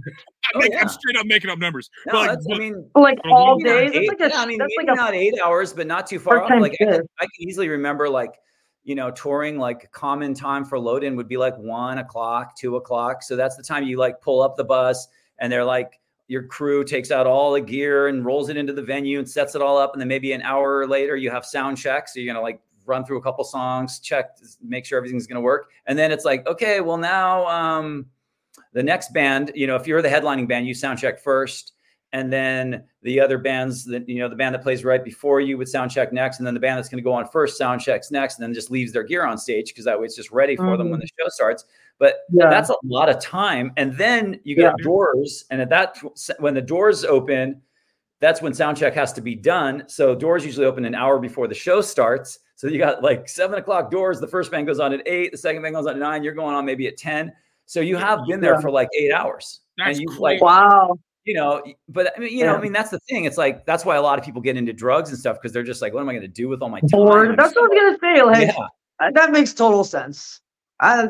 Speaker 1: I'm straight up making up numbers.
Speaker 5: No,
Speaker 4: like all day.
Speaker 5: Maybe not 8 hours, but not too far off. Like I can easily remember like, touring like a common time for load in would be like 1 o'clock, 2 o'clock. So that's the time you like pull up the bus and they're like, your crew takes out all the gear and rolls it into the venue and sets it all up. And then maybe an hour later you have sound check. So you're going to like run through a couple songs, check, make sure everything's going to work. And then it's like, okay, well now the next band, if you're the headlining band, you sound check first. And then the other bands that, the band that plays right before you would sound check next. And then the band that's going to go on first sound checks next, and then just leaves their gear on stage because that way it's just ready for them when the show starts. But that's a lot of time. And then you get doors. And when the doors open, that's when sound check has to be done. So doors usually open an hour before the show starts. So you got like 7 o'clock doors. The first band goes on at 8. The second band goes on at 9. You're going on maybe at 10. So you have been there for like 8 hours.
Speaker 1: That's
Speaker 5: and you
Speaker 1: crazy.
Speaker 4: Wow.
Speaker 5: But I mean, I mean, that's the thing. It's like, that's why a lot of people get into drugs and stuff. Cause they're just like, what am I going to do with all my time?
Speaker 4: Bored. That's what I was going to say. Like, that makes total sense. So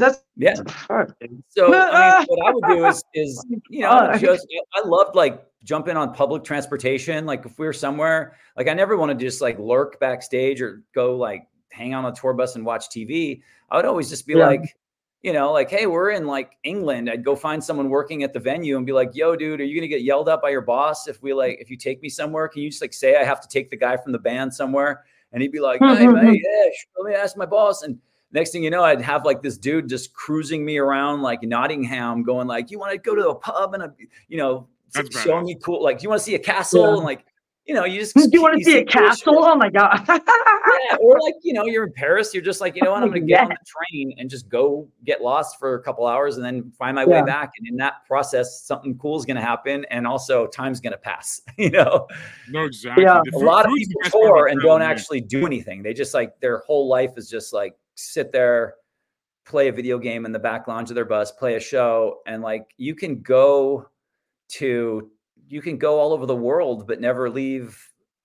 Speaker 5: I mean, what I would do is I loved like jumping on public transportation. Like if we were somewhere, like I never wanted to just like lurk backstage or go like hang on a tour bus and watch TV. I would always just be like, like, hey, we're in like England. I'd go find someone working at the venue and be like, yo, dude, are you going to get yelled at by your boss if you take me somewhere? Can you just like say I have to take the guy from the band somewhere? And he'd be like, hey, mate, let me ask my boss. And next thing you know, I'd have like this dude just cruising me around like Nottingham going like, you want to go to a pub and, showing me cool. Like, you want to see a castle? And like, you just.
Speaker 4: Do you want to see a castle? Oh my God.
Speaker 5: Or like, you're in Paris. You're just like, you know what? I'm going to get on the train and just go get lost for a couple hours and then find my way back. And in that process, something cool is going to happen. And also time's going to pass,
Speaker 1: No, exactly.
Speaker 5: Yeah. A lot of people tour and don't actually do anything. They just like, their whole life is just like sit there, play a video game in the back lounge of their bus, play a show. And like, you can go all over the world, but never leave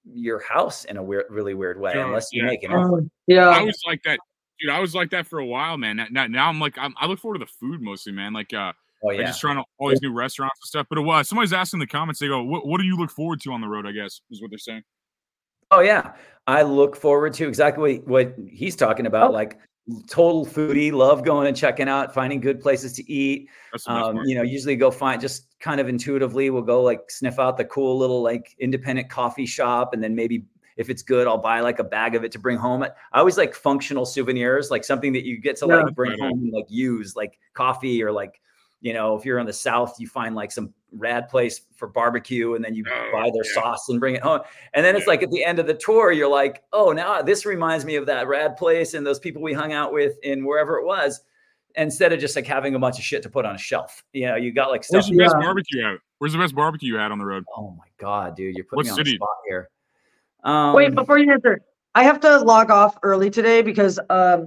Speaker 5: your house in a really weird way,
Speaker 1: Sure,
Speaker 5: unless you
Speaker 1: yeah.
Speaker 5: make it.
Speaker 4: Yeah.
Speaker 1: I was like that, dude. I was like that for a while, man. Now I'm like, I look forward to the food mostly, man. Like,
Speaker 5: Oh
Speaker 1: like
Speaker 5: yeah.
Speaker 1: just trying all these new restaurants and stuff. But somebody's asking in the comments, they go, what do you look forward to on the road? I guess is what they're saying.
Speaker 5: Oh yeah, I look forward to exactly what he's talking about.
Speaker 4: Oh.
Speaker 5: Like total foodie, love going and checking out, finding good places to eat.
Speaker 1: That's the best part.
Speaker 5: You know, usually go find just kind of intuitively, we'll go like sniff out the cool little like independent coffee shop, and then maybe if it's good, I'll buy like a bag of it to bring home. I always like functional souvenirs, like something that you get to like bring home and like use, like coffee, or like, you know, if you're in the South, you find like some rad place for barbecue, and then you buy their sauce and bring it home. And then it's like at the end of the tour, you're like, oh, now this reminds me of that rad place and those people we hung out with in wherever it was, instead of just like having a bunch of shit to put on a shelf. You know, you got like stuff.
Speaker 1: Where's the best barbecue at? Where's the best barbecue you had on the road?
Speaker 5: Oh my God, dude, you're putting me on the spot here.
Speaker 4: Wait, before you answer, I have to log off early today because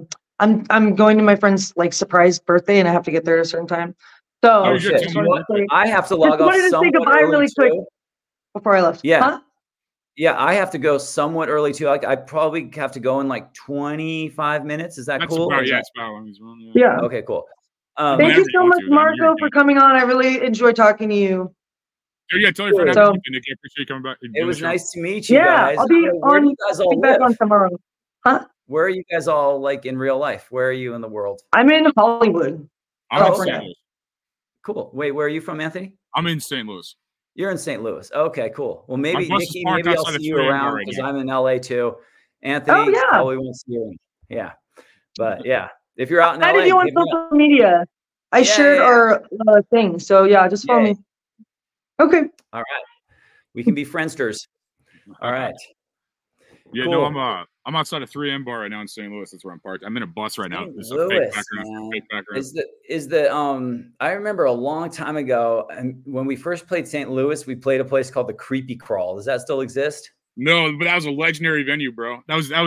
Speaker 4: I'm going to my friend's like surprise birthday, and I have to get there at a certain time. So
Speaker 5: Oh shit! I have to log off.
Speaker 4: Just wanted to say goodbye really quick before I left.
Speaker 5: Yeah,
Speaker 4: huh?
Speaker 5: Yeah, I have to go somewhat early too. I probably have to go in like 25 minutes. Is that cool?
Speaker 1: About, yeah, it's about
Speaker 4: yeah.
Speaker 5: Okay, cool.
Speaker 4: Thank you so much, Marco, for coming on. I really enjoyed talking to you.
Speaker 1: Yeah, tell your friend I appreciate you coming back.
Speaker 5: It was nice to meet you guys.
Speaker 4: I'll be
Speaker 5: Where do you guys all live?
Speaker 4: on tomorrow. Huh?
Speaker 5: Where are you guys all like in real life? Where are you in the world?
Speaker 4: I'm in Hollywood.
Speaker 1: I'm in St. Louis.
Speaker 5: Cool. Wait, where are you from, Anthony?
Speaker 1: I'm in St. Louis.
Speaker 5: You're in St. Louis. Okay, cool. Well, maybe Nikki, maybe I'll see you around because I'm in LA too. Anthony, probably won't see you. Yeah, but yeah, if you're out in LA,
Speaker 4: added you on social media. I shared our thing, so yeah, just follow me. Okay.
Speaker 5: All right. We can be friendsters. All right.
Speaker 1: Yeah, cool. No, I'm outside of 3M bar right now in St. Louis. That's where I'm parked. I'm in a bus right now. This is a fake background.
Speaker 5: Is the I remember a long time ago, and when we first played St. Louis, we played a place called the Creepy Crawl. Does that still exist?
Speaker 1: No, but that was a legendary venue, bro. That was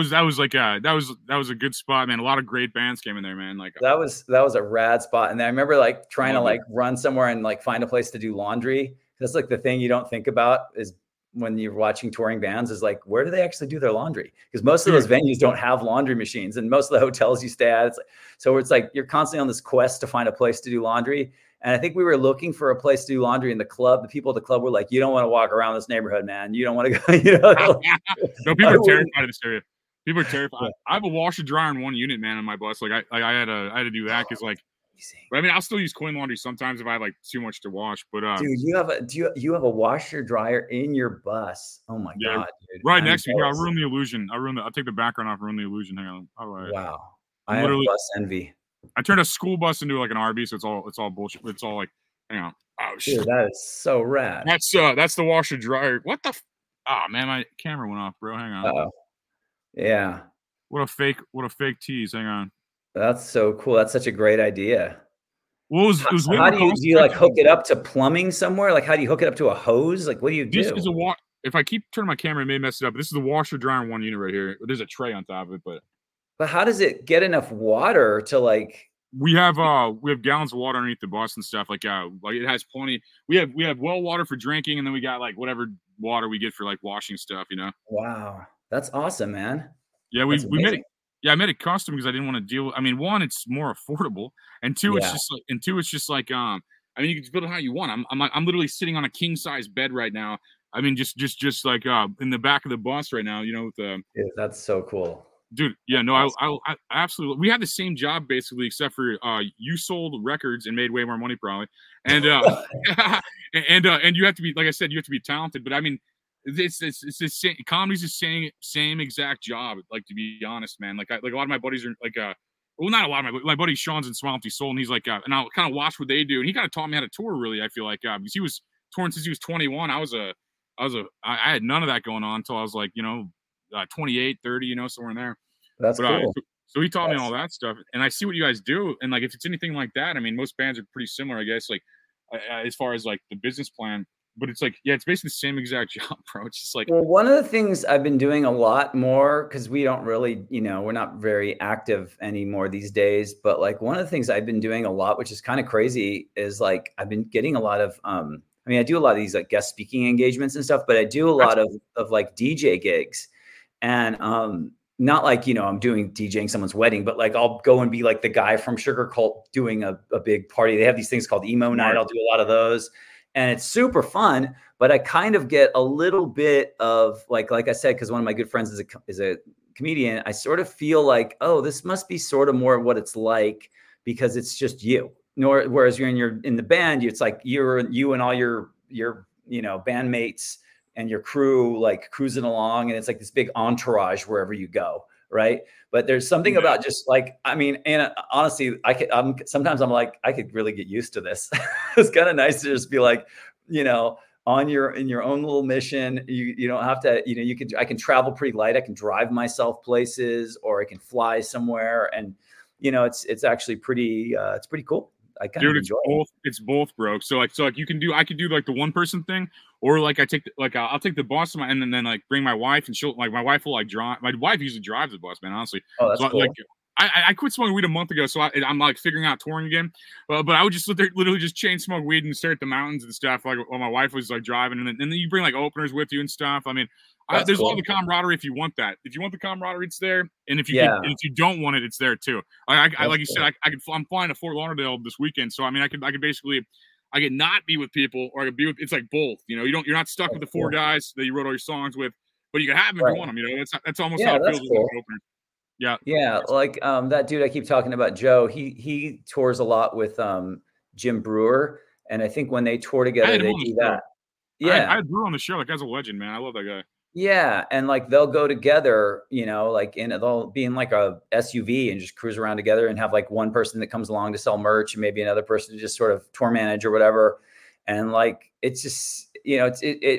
Speaker 1: a good spot, man. A lot of great bands came in there, man. Like
Speaker 5: that was a rad spot. And then I remember like trying to like run somewhere and like find a place to do laundry. That's like the thing you don't think about is when you're watching touring bands is like, where do they actually do their laundry? Because most of those venues don't have laundry machines, and most of the hotels you stay at, it's like you're constantly on this quest to find a place to do laundry. And I think we were looking for a place to do laundry in the club. The people at the club were like, you don't want to walk around this neighborhood, man. You don't want to go, you know.
Speaker 1: No, people are terrified of this area. People are terrified. I have a washer dryer in one unit, man, on my bus. Like I had to do that because like, but I mean, I'll still use coin laundry sometimes if I have like too much to wash. But
Speaker 5: dude, you have a washer dryer in your bus? Oh my god, dude!
Speaker 1: Right next to me. I'll ruin the illusion. I'll take the background off. Ruin the illusion. Hang on.
Speaker 5: Wow, I have bus envy.
Speaker 1: I turned a school bus into like an RV, so it's all bullshit. It's all like, hang on. Oh shit,
Speaker 5: dude, that is so rad.
Speaker 1: That's the washer dryer. What the? Oh man, my camera went off, bro. Hang on.
Speaker 5: Uh-oh. Yeah.
Speaker 1: What a fake tease. Hang on.
Speaker 5: That's so cool. That's such a great idea.
Speaker 1: Well,
Speaker 5: how do you like hook it up to plumbing somewhere? Like, how do you hook it up to a hose? Like, what do you do?
Speaker 1: This is if I keep turning my camera, it may mess it up. This is the washer dryer in one unit right here. There's a tray on top of it, but
Speaker 5: how does it get enough water to like?
Speaker 1: We have gallons of water underneath the bus and stuff. Like it has plenty. We have well water for drinking, and then we got like whatever water we get for like washing stuff. You know.
Speaker 5: Wow, that's awesome, man.
Speaker 1: Yeah, we made it. Yeah, I made it custom because I didn't want to deal. I mean, one, it's more affordable, and two, it's just like I mean, you can build it how you want. I'm literally sitting on a king size bed right now. I mean, just like in the back of the bus right now. You know, with the.
Speaker 5: Yeah, that's so cool.
Speaker 1: Dude, yeah, no, I absolutely. We had the same job basically, except for you sold records and made way more money probably, and and you have to be, like I said, you have to be talented. But I mean, it's the same. Comedy's the same exact job. Like, to be honest, man. Like a lot of my buddies are like well, not a lot of my buddy Sean's in Swamp Soul, and he's like, and I'll kind of watch what they do, and he kind of taught me how to tour. Really, I feel like because he was touring since he was 21. I had none of that going on until I was like 28, 30, somewhere in there.
Speaker 5: That's cool.
Speaker 1: So he taught me all that stuff, and I see what you guys do. And like, if it's anything like that, I mean, most bands are pretty similar, I guess, like as far as like the business plan. But it's like, yeah, it's basically the same exact job, bro. It's just like,
Speaker 5: well, one of the things I've been doing a lot more, because we don't really, we're not very active anymore these days. But like one of the things I've been doing a lot, which is kind of crazy, is like I've been getting a lot of I mean, I do a lot of these like guest speaking engagements and stuff, but I do a lot of like DJ gigs, and not like, you know, I'm doing DJing someone's wedding, but like I'll go and be like the guy from Sugar Cult doing a big party. They have these things called emo night. I'll do a lot of those, and it's super fun. But I kind of get a little bit of like I said, because one of my good friends is a comedian. I sort of feel like, oh, this must be sort of more what it's like, because it's just you. Whereas you're in the band, it's like you and all your you know, bandmates and your crew like cruising along, and it's like this big entourage wherever you go, right? But there's something about just like, I mean, and honestly, sometimes I'm like, I could really get used to this. It's kind of nice to just be like, you know, in your own little mission. You don't have to, you know, I can travel pretty light. I can drive myself places, or I can fly somewhere, and you know, it's actually pretty it's pretty cool. I kind of enjoy it.
Speaker 1: It's both, bro. So like I could do like the one person thing, or like I'll take the bus and then like bring my wife, and she'll like, my wife will like drive. My wife usually drives the bus, man, honestly.
Speaker 5: Oh, that's cool.
Speaker 1: Like, I quit smoking weed a month ago, so I'm like figuring out touring again. But I would just literally just chain smoke weed and stare at the mountains and stuff, like while my wife was like driving, and then you bring like openers with you and stuff. I mean, there's cool. A lot of camaraderie if you want that. If you want the camaraderie, it's there, and if you don't want it, it's there too. I like you said, I'm flying to Fort Lauderdale this weekend, so I mean, I could basically, I could not be with people, or I could be with. It's like both. You know, you're not stuck with the four guys that you wrote all your songs with, but you can have them if you want them. You know, that's almost how it feels with an opener. Yeah. Like
Speaker 5: that dude I keep talking about, Joe, he tours a lot with Jim Brewer. And I think when they tour together, they do that. Yeah.
Speaker 1: I had Brewer on the show. Like, that's a legend, man. I love that guy.
Speaker 5: Yeah. And like they'll go together, you know, like they'll be in like a SUV and just cruise around together, and have like one person that comes along to sell merch, and maybe another person to just sort of tour manage or whatever. And like, it's just, you know,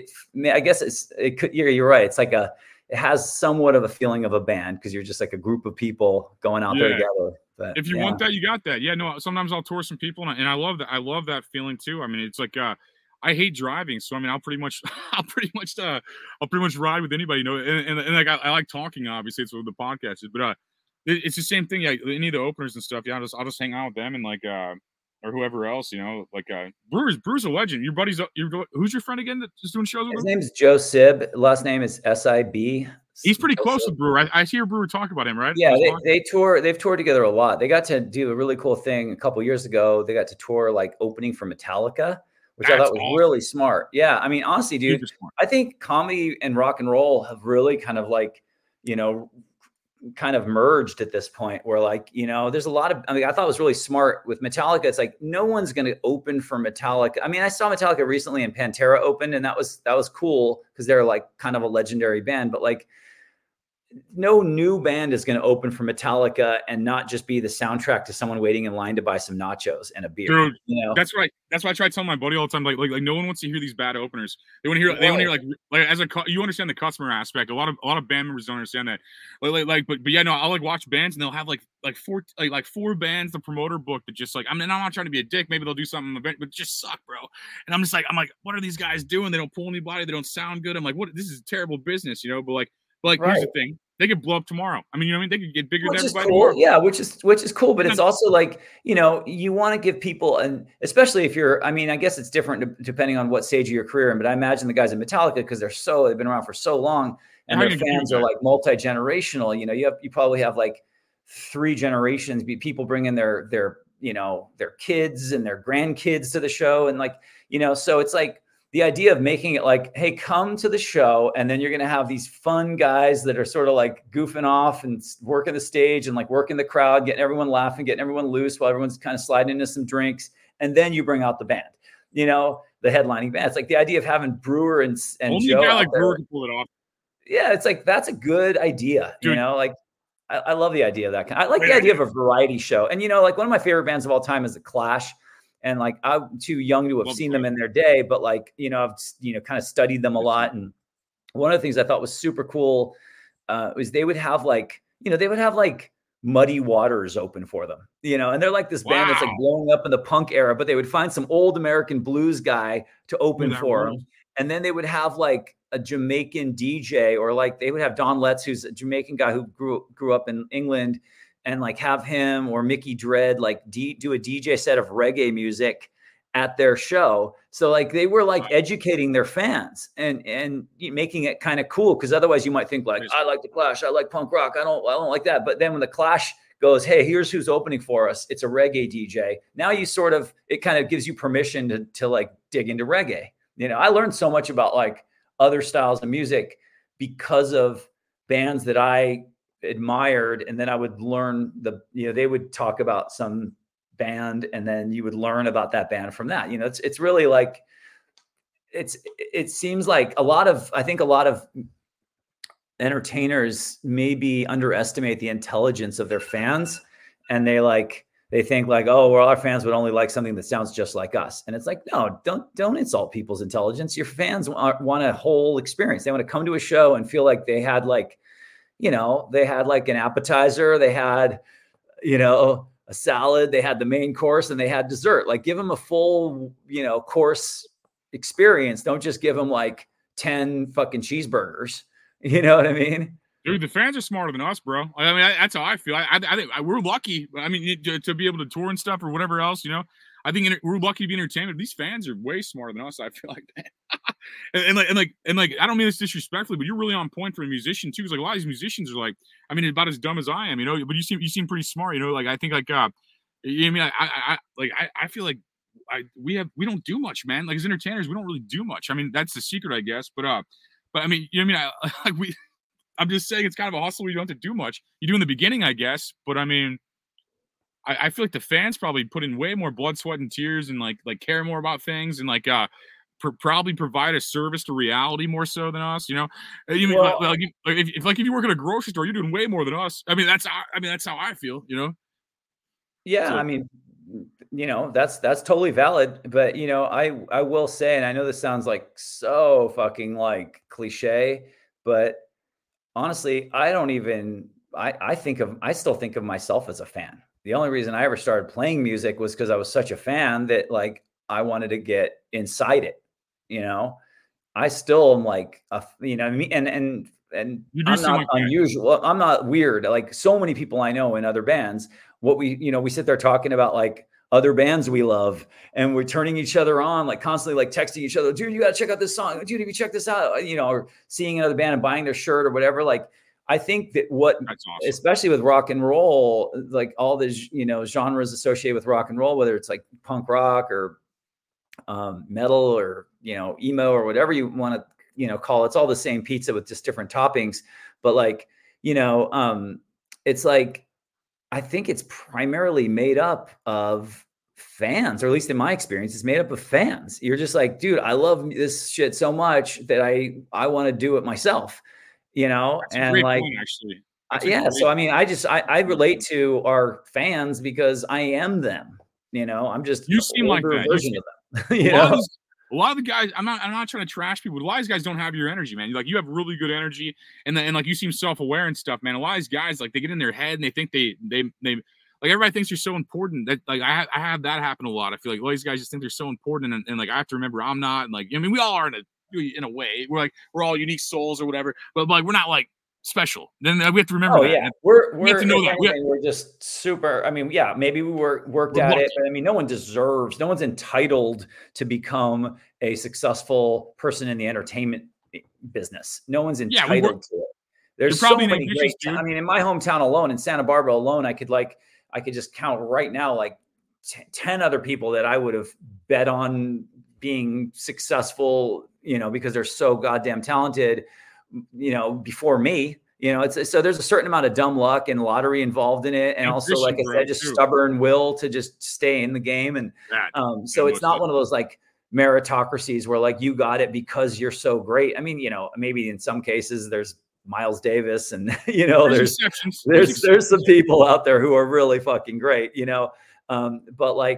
Speaker 5: I guess you're right. It's like it has somewhat of a feeling of a band, because you're just like a group of people going out there together. But
Speaker 1: if you want that, you got that. Yeah, no, sometimes I'll tour some people, and I love that. I love that feeling too. I mean, it's like, I hate driving, so I mean, I'll pretty much ride with anybody, you know. And like, I like talking, obviously, it's what the podcast is, but it's the same thing. Yeah, any of the openers and stuff. Yeah, I'll just hang out with them, and like, or whoever else, you know, like Brewer's a legend. Your buddy's who's your friend again that's doing shows with him?
Speaker 5: His name is Joe Sib. Last name is SIB.
Speaker 1: He's pretty close with Brewer. I hear Brewer talk about him, right?
Speaker 5: Yeah, they've toured together a lot. They got to do a really cool thing a couple years ago. They got to tour like opening for Metallica, which I thought was really smart. Yeah, I mean, honestly, dude, I think comedy and rock and roll have really kind of like, you know, kind of merged at this point, where like, you know, there's a lot of, I mean, I thought it was really smart with Metallica. It's like, no one's going to open for Metallica. I mean, I saw Metallica recently, and Pantera opened, and that was cool, because they're like kind of a legendary band, but like, no new band is going to open for Metallica and not just be the soundtrack to someone waiting in line to buy some nachos and a beer.
Speaker 1: Dude,
Speaker 5: you know?
Speaker 1: That's right. That's why I try to tell my buddy all the time. Like no one wants to hear these bad openers. They want to hear. They want to hear like as you understand the customer aspect. A lot of band members don't understand that. But yeah, no, I'll like watch bands, and they'll have like four bands the promoter book that just like, I mean, I'm not trying to be a dick. Maybe they'll do something, but just suck, bro. And I'm like, what are these guys doing? They don't pull anybody. They don't sound good. I'm like, what? This is terrible business, you know. But here's the thing. They could blow up tomorrow. I mean, you know what I mean? They could get bigger than everybody.
Speaker 5: Cool. Yeah, which is cool. But it's also like, you know, you want to give people, and especially if you're, I mean, I guess it's different depending on what stage of your career. But I imagine the guys at Metallica, because they've been around for so long, and their fans are like multi-generational. You know, you probably have like 3 generations. People bring in their you know, their kids and their grandkids to the show, and like, you know, so it's like, the idea of making it like, hey, come to the show, and then you're going to have these fun guys that are sort of like goofing off and working the stage and like working the crowd, getting everyone laughing, getting everyone loose while everyone's kind of sliding into some drinks. And then you bring out the band, you know, the headlining band. It's like the idea of having Brewer and
Speaker 1: only
Speaker 5: Joe.
Speaker 1: Only a guy like Brewer can pull it off.
Speaker 5: Yeah, it's like, that's a good idea. Dude. You know, like I love the idea of that. I like the idea of a variety show. And, you know, like one of my favorite bands of all time is The Clash. And like, I'm too young to have seen them in their day, but like, you know, I've, you know, kind of studied them a lot. And one of the things I thought was super cool was they would have like Muddy Waters open for them, you know, and they're like this band that's like blowing up in the punk era, but they would find some old American blues guy to open for them. And then they would have like a Jamaican DJ, or like they would have Don Letts, who's a Jamaican guy who grew up in England, and like have him or Mickey Dredd like do a DJ set of reggae music, at their show. So like they were like educating their fans and making it kind of cool. Cause otherwise you might think like, I like the Clash, I like punk rock. I don't like that. But then when the Clash goes, hey, here's who's opening for us, it's a reggae DJ. Now you sort of, it kind of gives you permission to like dig into reggae. You know, I learned so much about like other styles of music because of bands that I admired. And then I would learn they would talk about some band and then you would learn about that band from that. You know, it's really like, it seems like I think a lot of entertainers maybe underestimate the intelligence of their fans. And they think like, oh, well, our fans would only like something that sounds just like us. And it's like, no, don't insult people's intelligence. Your fans want a whole experience. They want to come to a show and feel like they had like, you know, they had like an appetizer, they had, you know, a salad, they had the main course and they had dessert. Like give them a full, you know, course experience. Don't just give them like 10 fucking cheeseburgers. You know what I mean?
Speaker 1: Dude, the fans are smarter than us, bro. I mean, that's how I feel. I think we're lucky. I mean, to be able to tour and stuff or whatever else, you know. I think we're lucky to be entertained. These fans are way smarter than us. I feel like that. and I don't mean this disrespectfully, but you're really on point for a musician too. Because like a lot of these musicians are like, I mean, about as dumb as I am, you know. But you seem pretty smart, you know. Like I think like, you know what I mean, I feel like we don't do much, man. Like as entertainers, we don't really do much. I mean, that's the secret, I guess. But I mean, you know what I mean? I'm just saying it's kind of a hustle where you don't have to do much. You do in the beginning, I guess. But I mean, I feel like the fans probably put in way more blood, sweat, and tears, and like care more about things, and like probably provide a service to reality more so than us. You know, if you work at a grocery store, you're doing way more than us. I mean, that's how I feel. You know.
Speaker 5: Yeah, so, I mean, you know, that's totally valid. But you know, I will say, and I know this sounds like so fucking like cliche, but honestly, I still think of myself as a fan. The only reason I ever started playing music was because I was such a fan that like I wanted to get inside it. You know, I still am like, you know, and I'm not unusual. I'm not weird. Like so many people I know in other bands, we sit there talking about like other bands we love and we're turning each other on, like constantly like texting each other, dude, you got to check out this song. Dude, have you checked this out? You know, or seeing another band and buying their shirt or whatever. Like, I think that that's awesome. Especially with rock and roll, like all the, you know, genres associated with rock and roll, whether it's like punk rock or metal or, you know, emo or whatever you want to, you know, call it. It's all the same pizza with just different toppings. But like, you know, it's like, I think it's primarily made up of fans, or at least in my experience, it's made up of fans. You're just like, dude, I love this shit so much that I want to do it myself. You know, that's and like, point, actually. Yeah. So, I mean, I relate to our fans because I am them, you know, I'm just,
Speaker 1: you seem like that
Speaker 5: version of them. You know?
Speaker 1: A lot of the guys, I'm not trying to trash people. A lot of these guys don't have your energy, man. Like you have really good energy and like you seem self-aware and stuff, man. A lot of these guys, like they get in their head and they think they like everybody thinks you're so important that like I have that happen a lot. I feel like all these guys just think they're so important and like I have to remember I'm not. And like, I mean, we all are in a way. We're all unique souls or whatever, but like we're not like special. Then we have to remember that.
Speaker 5: Yeah. We have to know that we're just super. I mean, yeah, maybe we worked at it, but I mean, no one's entitled to become a successful person in the entertainment business. No one's entitled to it. There's so many great. I mean, in my hometown alone, in Santa Barbara alone, I could just count right now like 10 other people that I would have bet on being successful, you know, because they're so goddamn talented, you know, before me. You know, so there's a certain amount of dumb luck and lottery involved in it. And also, like I said, just stubborn will to just stay in the game. And so it's not one of those like meritocracies where like you got it because you're so great. I mean, you know, maybe in some cases there's Miles Davis and, you know, there's some people out there who are really fucking great, you know, but like,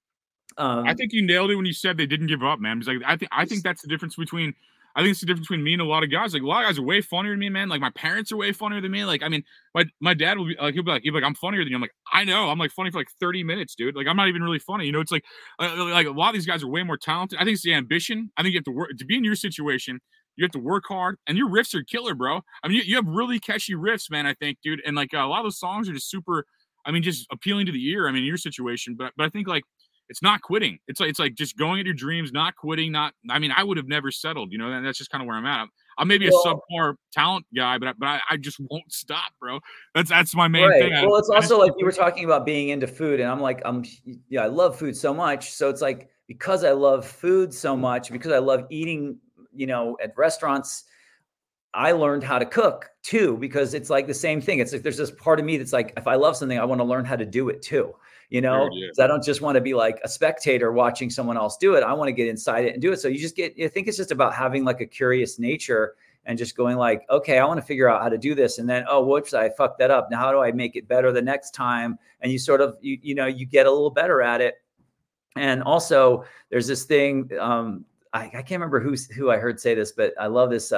Speaker 1: I think you nailed it when you said they didn't give up, man. It's like I think that's the difference between it's the difference between me and a lot of guys. Like a lot of guys are way funnier than me, man. Like my parents are way funnier than me. Like I mean, my dad will be like he'll be like I'm funnier than you. I'm like I know I'm like funny for like 30 minutes, dude. Like I'm not even really funny. You know, it's like a lot of these guys are way more talented. I think it's the ambition. I think you have to work to be in your situation. You have to work hard, and your riffs are killer, bro. I mean, you have really catchy riffs, man. I think, dude, and like a lot of those songs are just super. I mean, just appealing to the ear. I mean, in your situation, but I think like it's not quitting. It's like just going at your dreams, not quitting. I mean, I would have never settled, you know, and that's just kind of where I'm at. I'm maybe a subpar talent guy, but I just won't stop, bro. That's my main thing.
Speaker 5: Well, it's also like you were talking about being into food, and I'm like, I love food so much. So it's like, because I love food so much, because I love eating, you know, at restaurants, I learned how to cook too, because it's like the same thing. It's like, there's this part of me that's like, if I love something, I want to learn how to do it too. You know, I don't just want to be like a spectator watching someone else do it. I want to get inside it and do it. So I think it's just about having like a curious nature and just going like, okay, I want to figure out how to do this. And then, oh, whoops, I fucked that up. Now, how do I make it better the next time? And you sort of, you know, you get a little better at it. And also there's this thing, I can't remember who I heard say this, but I love this,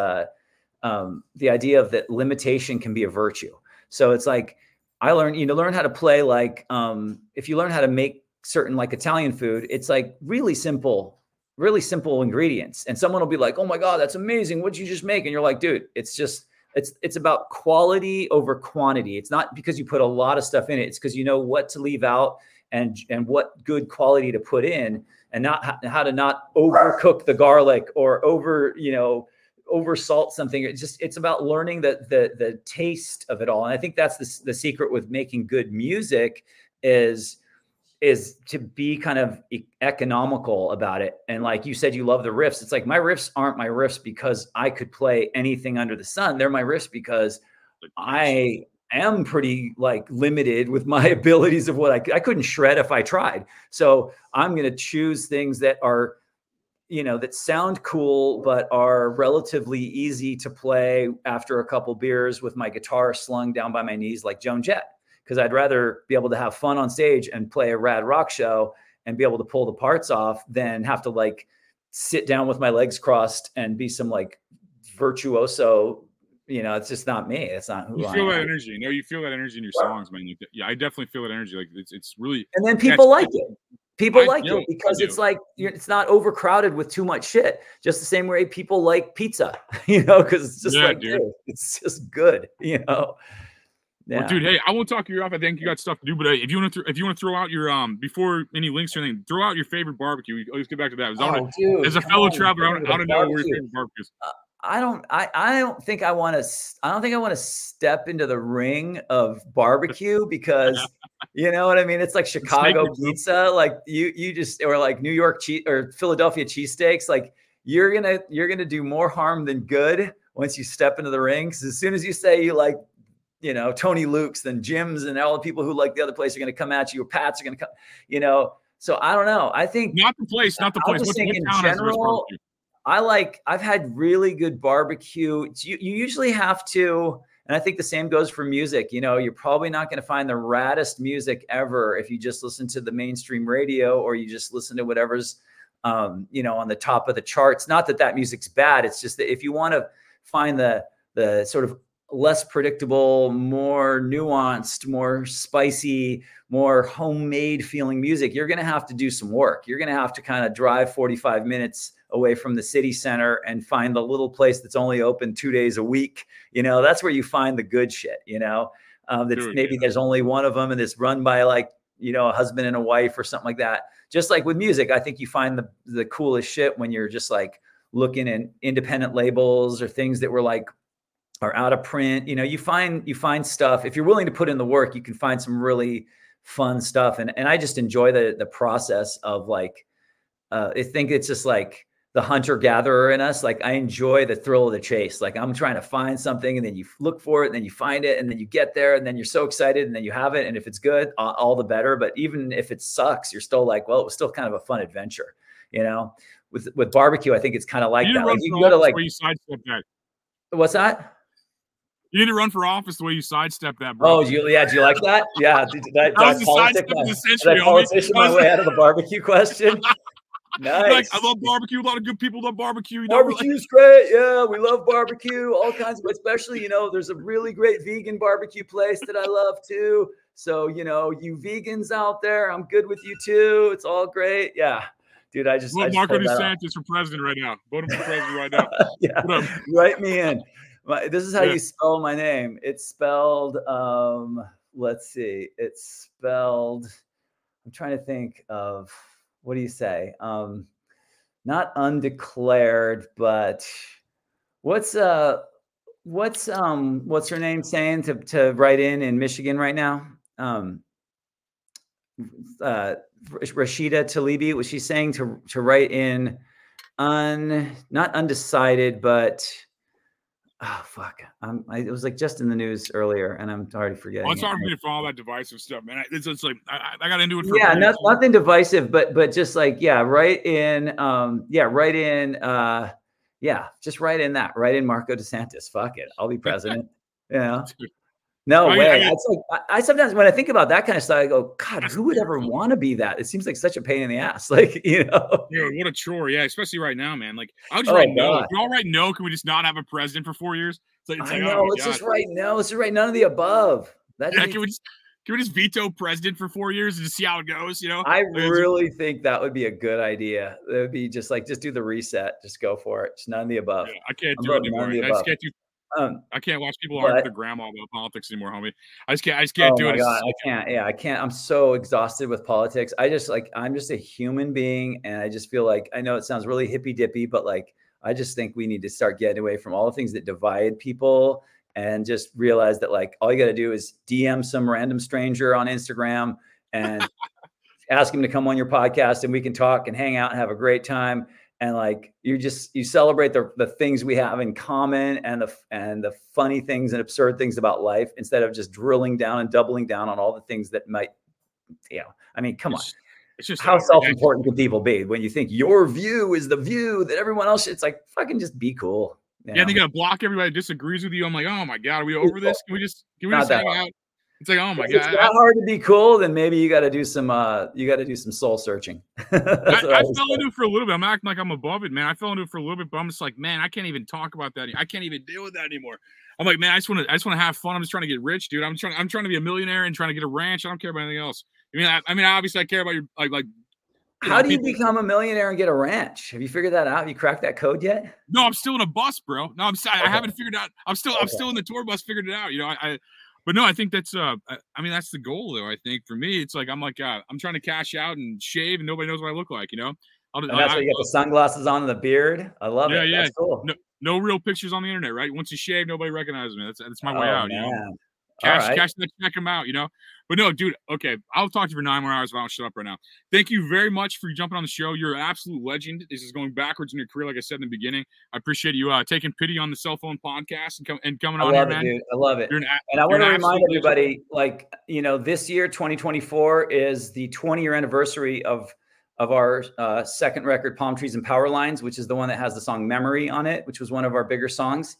Speaker 5: the idea of that limitation can be a virtue. So it's like, I learned, you know, learn how to play, like, if you learn how to make certain like Italian food, it's like really simple ingredients. And someone will be like, oh my God, that's amazing. What'd you just make? And you're like, dude, it's about quality over quantity. It's not because you put a lot of stuff in it. It's because you know what to leave out and what good quality to put in, and not how to not overcook the garlic or over salt something. It's about learning the taste of it all. And I think that's the secret with making good music is to be kind of economical about it. And like you said, you love the riffs. It's like, my riffs aren't my riffs because I could play anything under the sun. They're my riffs because I am pretty like limited with my abilities of what I couldn't shred if I tried. So I'm going to choose things that are, you know, that sound cool, but are relatively easy to play after a couple beers with my guitar slung down by my knees like Joan Jett. Because I'd rather be able to have fun on stage and play a rad rock show and be able to pull the parts off than have to like sit down with my legs crossed and be some like virtuoso. You know, it's just not me. It's not who I am.
Speaker 1: You feel that energy. No, you feel that energy in your songs, man. Yeah, I definitely feel that energy. Like it's really.
Speaker 5: And then people like it. People like it because it's like, it's not overcrowded with too much shit. Just the same way people like pizza, you know, because it's just dude, it's just good, you know. Yeah.
Speaker 1: Well, dude, hey, I won't talk you off. I think you got stuff to do, but if you want to throw out your before any links or anything, throw out your favorite barbecue. Let's get back to that.
Speaker 5: Dude,
Speaker 1: as a fellow traveler, I want to know where your favorite barbecue is.
Speaker 5: I don't think I want to step into the ring of barbecue because you know what I mean? It's like Chicago pizza, like you just, or like New York or Philadelphia cheesesteaks. Like you're going to do more harm than good once you step into the ring. Cause as soon as you say you like, you know, Tony Luke's, then Jim's and all the people who like the other place are going to come at you, or Pat's are going to come, you know? So I don't know. I think
Speaker 1: not the place.
Speaker 5: What in general, I've had really good barbecue. You usually have to, and I think the same goes for music. You know, you're probably not going to find the raddest music ever if you just listen to the mainstream radio or you just listen to whatever's, you know, on the top of the charts. Not that music's bad. It's just that if you want to find the sort of less predictable, more nuanced, more spicy, more homemade feeling music, you're going to have to do some work. You're going to have to kind of drive 45 minutes away from the city center and find the little place that's only open 2 days a week. You know, that's where you find the good shit, you know, there's only one of them and it's run by like, you know, a husband and a wife or something like that. Just like with music, I think you find the coolest shit when you're just like looking at independent labels or things that were like, are out of print. You know, you find stuff. If you're willing to put in the work, you can find some really fun stuff. And I just enjoy the process of like, I think it's just like the hunter gatherer in us. Like I enjoy the thrill of the chase. Like I'm trying to find something and then you look for it and then you find it and then you get there and then you're so excited and then you have it. And if it's good, all the better. But even if it sucks, you're still like, well, it was still kind of a fun adventure, you know, with barbecue. I think it's kind of like that. Like you can go to like,
Speaker 1: where you sidestep that.
Speaker 5: What's that?
Speaker 1: You need to run for office the way you sidestep that, bro.
Speaker 5: Oh, do you like that? Yeah. Did I politician my way out of the barbecue question? Nice.
Speaker 1: Like, I love barbecue. A lot of good people love barbecue.
Speaker 5: Barbecue's great. Yeah, we love barbecue. All kinds of, especially, you know, there's a really great vegan barbecue place that I love too. So, you know, you vegans out there, I'm good with you too. It's all great. Yeah. Dude, I just
Speaker 1: Marco DeSantis for president right now. Vote him for president right now.
Speaker 5: Yeah. Write me in. This is how you spell my name. It's spelled, let's see. It's spelled, I'm trying to think of what do you say? Not undeclared, but what's her name saying to write in Michigan right now? Rashida Tlaib, was she saying to write in not undecided, but oh fuck, it was like just in the news earlier, and I'm already forgetting.
Speaker 1: Well, it's hard for me to follow that divisive stuff, man. It's like I got into it. For
Speaker 5: nothing divisive, but just like write in, just write in that, write in Marco DeSantis. Fuck it, I'll be president. No way. I sometimes when I think about that kind of stuff, I go, God, who would ever want to be that? It seems like such a pain in the ass. Like,
Speaker 1: Dude, what a chore. Yeah, especially right now, man. Like, I'll just write no. If we all write no, can we just not have a president for 4 years?
Speaker 5: I know. Let's just write no. Let's just write none of the above.
Speaker 1: Can we just veto president for 4 years and just see how it goes?
Speaker 5: I really think that would be a good idea. It would be just do the reset. Just go for it. Just none of the above.
Speaker 1: Yeah, I can't do it anymore. I can't watch people argue with their grandma about politics anymore, homie. I just can't do it.
Speaker 5: God, I can't. Yeah, I can't. I'm so exhausted with politics. I'm just a human being, and I just feel like, I know it sounds really hippy dippy, but like, I just think we need to start getting away from all the things that divide people, and just realize that like all you got to do is DM some random stranger on Instagram and ask him to come on your podcast, and we can talk and hang out and have a great time. And like, you celebrate the things we have in common, and the funny things and absurd things about life, instead of just drilling down and doubling down on all the things that might, I mean, come on. It's just how self-important can people be when you think your view is the view that everyone else? It's like, fucking just be cool.
Speaker 1: Yeah, they gotta block everybody that disagrees with you. I'm like, oh my God, are we over this? Can we just hang out? It's like, oh my God.
Speaker 5: It's not hard to be cool, then maybe you got to do some soul searching.
Speaker 1: I fell into it for a little bit. I'm acting like I'm above it, man. I fell into it for a little bit, but I'm just like, man, I can't even talk about that. I can't even deal with that anymore. I'm like, man, I just want to have fun. I'm just trying to get rich, dude. I'm trying to be a millionaire and trying to get a ranch. I don't care about anything else. I mean, obviously I care about your like.
Speaker 5: How do you become a millionaire and get a ranch? Have you figured that out? Have you cracked that code yet?
Speaker 1: No, I'm still in a bus, bro. No, I haven't figured out. I'm still in the tour bus, figured it out. But no, I think that's that's the goal though. I think for me, it's like I'm trying to cash out and shave, and nobody knows what I look like.
Speaker 5: And that's why you got the sunglasses on and the beard. I love it. Yeah, that's cool.
Speaker 1: No real pictures on the internet, right? Once you shave, nobody recognizes me. That's my way out. Man. Cash that, check them out. But no, dude. Okay, I'll talk to you for 9 more hours if I don't shut up right now. Thank you very much for jumping on the show. You're an absolute legend. This is going backwards in your career, like I said in the beginning. I appreciate you taking pity on the cell phone podcast and coming on here, man.
Speaker 5: Dude. I love it. And I want to remind everybody, this year, 2024, is the 20-year anniversary of our second record, Palm Trees and Power Lines, which is the one that has the song "Memory" on it, which was one of our bigger songs,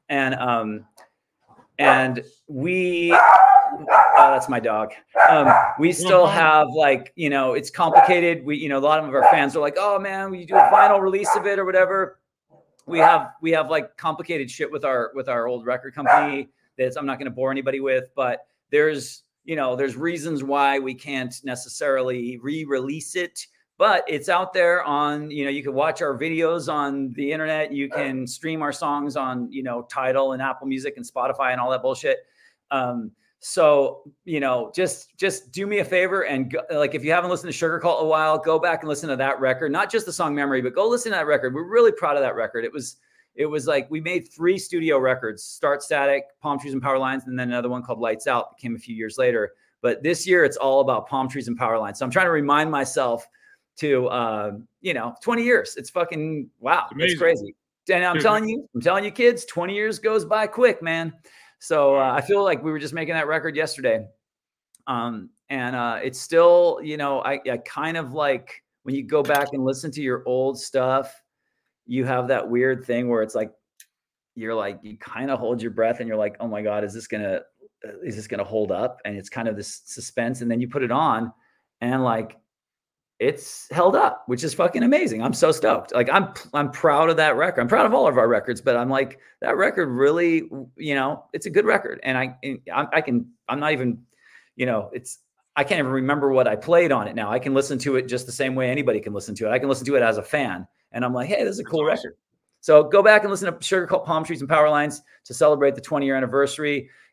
Speaker 5: and we. Oh, that's my dog. We still have it's complicated. We, a lot of our fans are like, oh man, will you do a vinyl release of it or whatever? We have like complicated shit with our old record company that I'm not going to bore anybody with, but there's reasons why we can't necessarily re-release it, but it's out there on, you can watch our videos on the internet. You can stream our songs on, Tidal and Apple Music and Spotify and all that bullshit. So, just do me a favor and go, if you haven't listened to Sugar Cult a while, go back and listen to that record, not just the song Memory, but go listen to that record. We're really proud of that record. It was like, we made 3 studio records, Start Static, Palm Trees and Power Lines, and then another one called Lights Out that came a few years later. But this year it's all about Palm Trees and Power Lines. So I'm trying to remind myself to, 20 years. It's fucking, wow. It's crazy. And I'm telling you kids, 20 years goes by quick, man. So I feel like we were just making that record yesterday. And it's still, I kind of like when you go back and listen to your old stuff, you have that weird thing where it's like, you kind of hold your breath and you're like, oh my God, is this going to hold up? And it's kind of this suspense. And then you put it on and it's held up, which is fucking amazing. I'm so stoked. I'm proud of that record. I'm proud of all of our records, but I'm like, that record really, it's a good record. And I can't even remember what I played on it now. I can listen to it just the same way anybody can listen to it. I can listen to it as a fan and I'm like, hey, this is a cool record. So go back and listen to Sugar Cult, Palm Trees and Power Lines to celebrate the 20-year anniversary.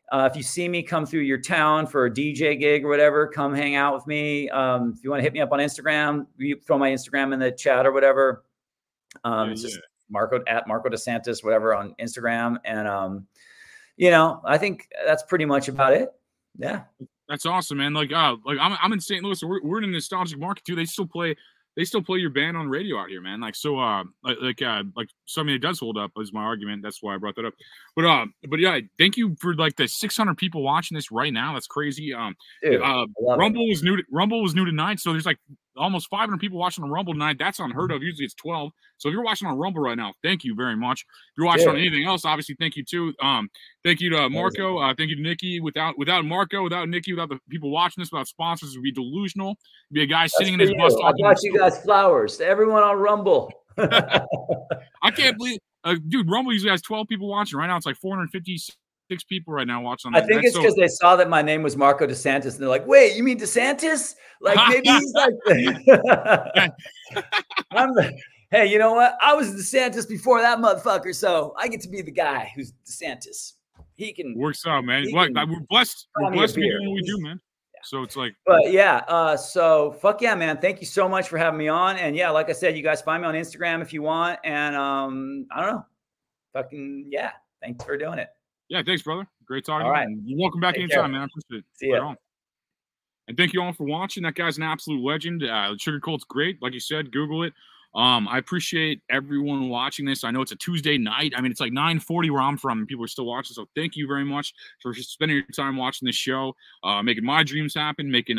Speaker 5: If you see me come through your town for a DJ gig or whatever, come hang out with me. If you want to hit me up on Instagram, you throw my Instagram in the chat or whatever. It's just Marco DeSantis, whatever, on Instagram. And, I think that's pretty much about it. Yeah.
Speaker 1: That's awesome, man. Like I'm in St. Louis. So we're in a nostalgic market too. They still play your band on radio out here, man. Like, so, something that does hold up is my argument. That's why I brought that up. But yeah, thank you for like the 600 people watching this right now. That's crazy.
Speaker 5: Dude,
Speaker 1: Rumble was new tonight. So there's like almost 500 people watching on Rumble tonight. That's unheard of. Usually it's 12. So if you're watching on Rumble right now, thank you very much. If you're watching on anything else, obviously, thank you too. Thank you to Marco. Thank you to Nikki. Without Marco, without Nikki, without the people watching this, without sponsors, it would be delusional. It'd be a guy sitting in his bus talking.
Speaker 5: I got you guys flowers to everyone on Rumble.
Speaker 1: I can't believe, dude. Rumble usually has 12 people watching. Right now, it's like 456 people right now watching.
Speaker 5: I think it's because they saw that my name was Marco DeSantis, and they're like, "Wait, you mean DeSantis? Like maybe he's like." Hey, you know what? I was DeSantis before that motherfucker, so I get to be the guy who's DeSantis. He can
Speaker 1: works out, man. We're blessed. We're blessed to be doing what we do, man. Yeah. So it's like,
Speaker 5: but yeah. So fuck yeah, man. Thank you so much for having me on. And yeah, like I said, you guys find me on Instagram if you want. And I don't know. Fucking yeah. Thanks for doing it.
Speaker 1: Yeah, thanks, brother. Great talking.
Speaker 5: All right.
Speaker 1: You're welcome back anytime, man. I appreciate it.
Speaker 5: See ya.
Speaker 1: And thank you all for watching. That guy's an absolute legend. Sugar Cult's great. Like you said, Google it. I appreciate everyone watching this. I know it's a Tuesday night. I mean, it's like 9:40 where I'm from, and people are still watching. So thank you very much for spending your time watching this show, making my dreams happen, making,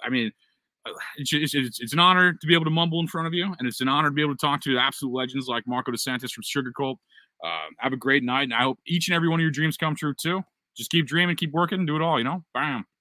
Speaker 1: it's an honor to be able to mumble in front of you, and it's an honor to be able to talk to absolute legends like Marco DeSantis from Sugar Cult. Have a great night, and I hope each and every one of your dreams come true too. Just keep dreaming, keep working, do it all, Bam.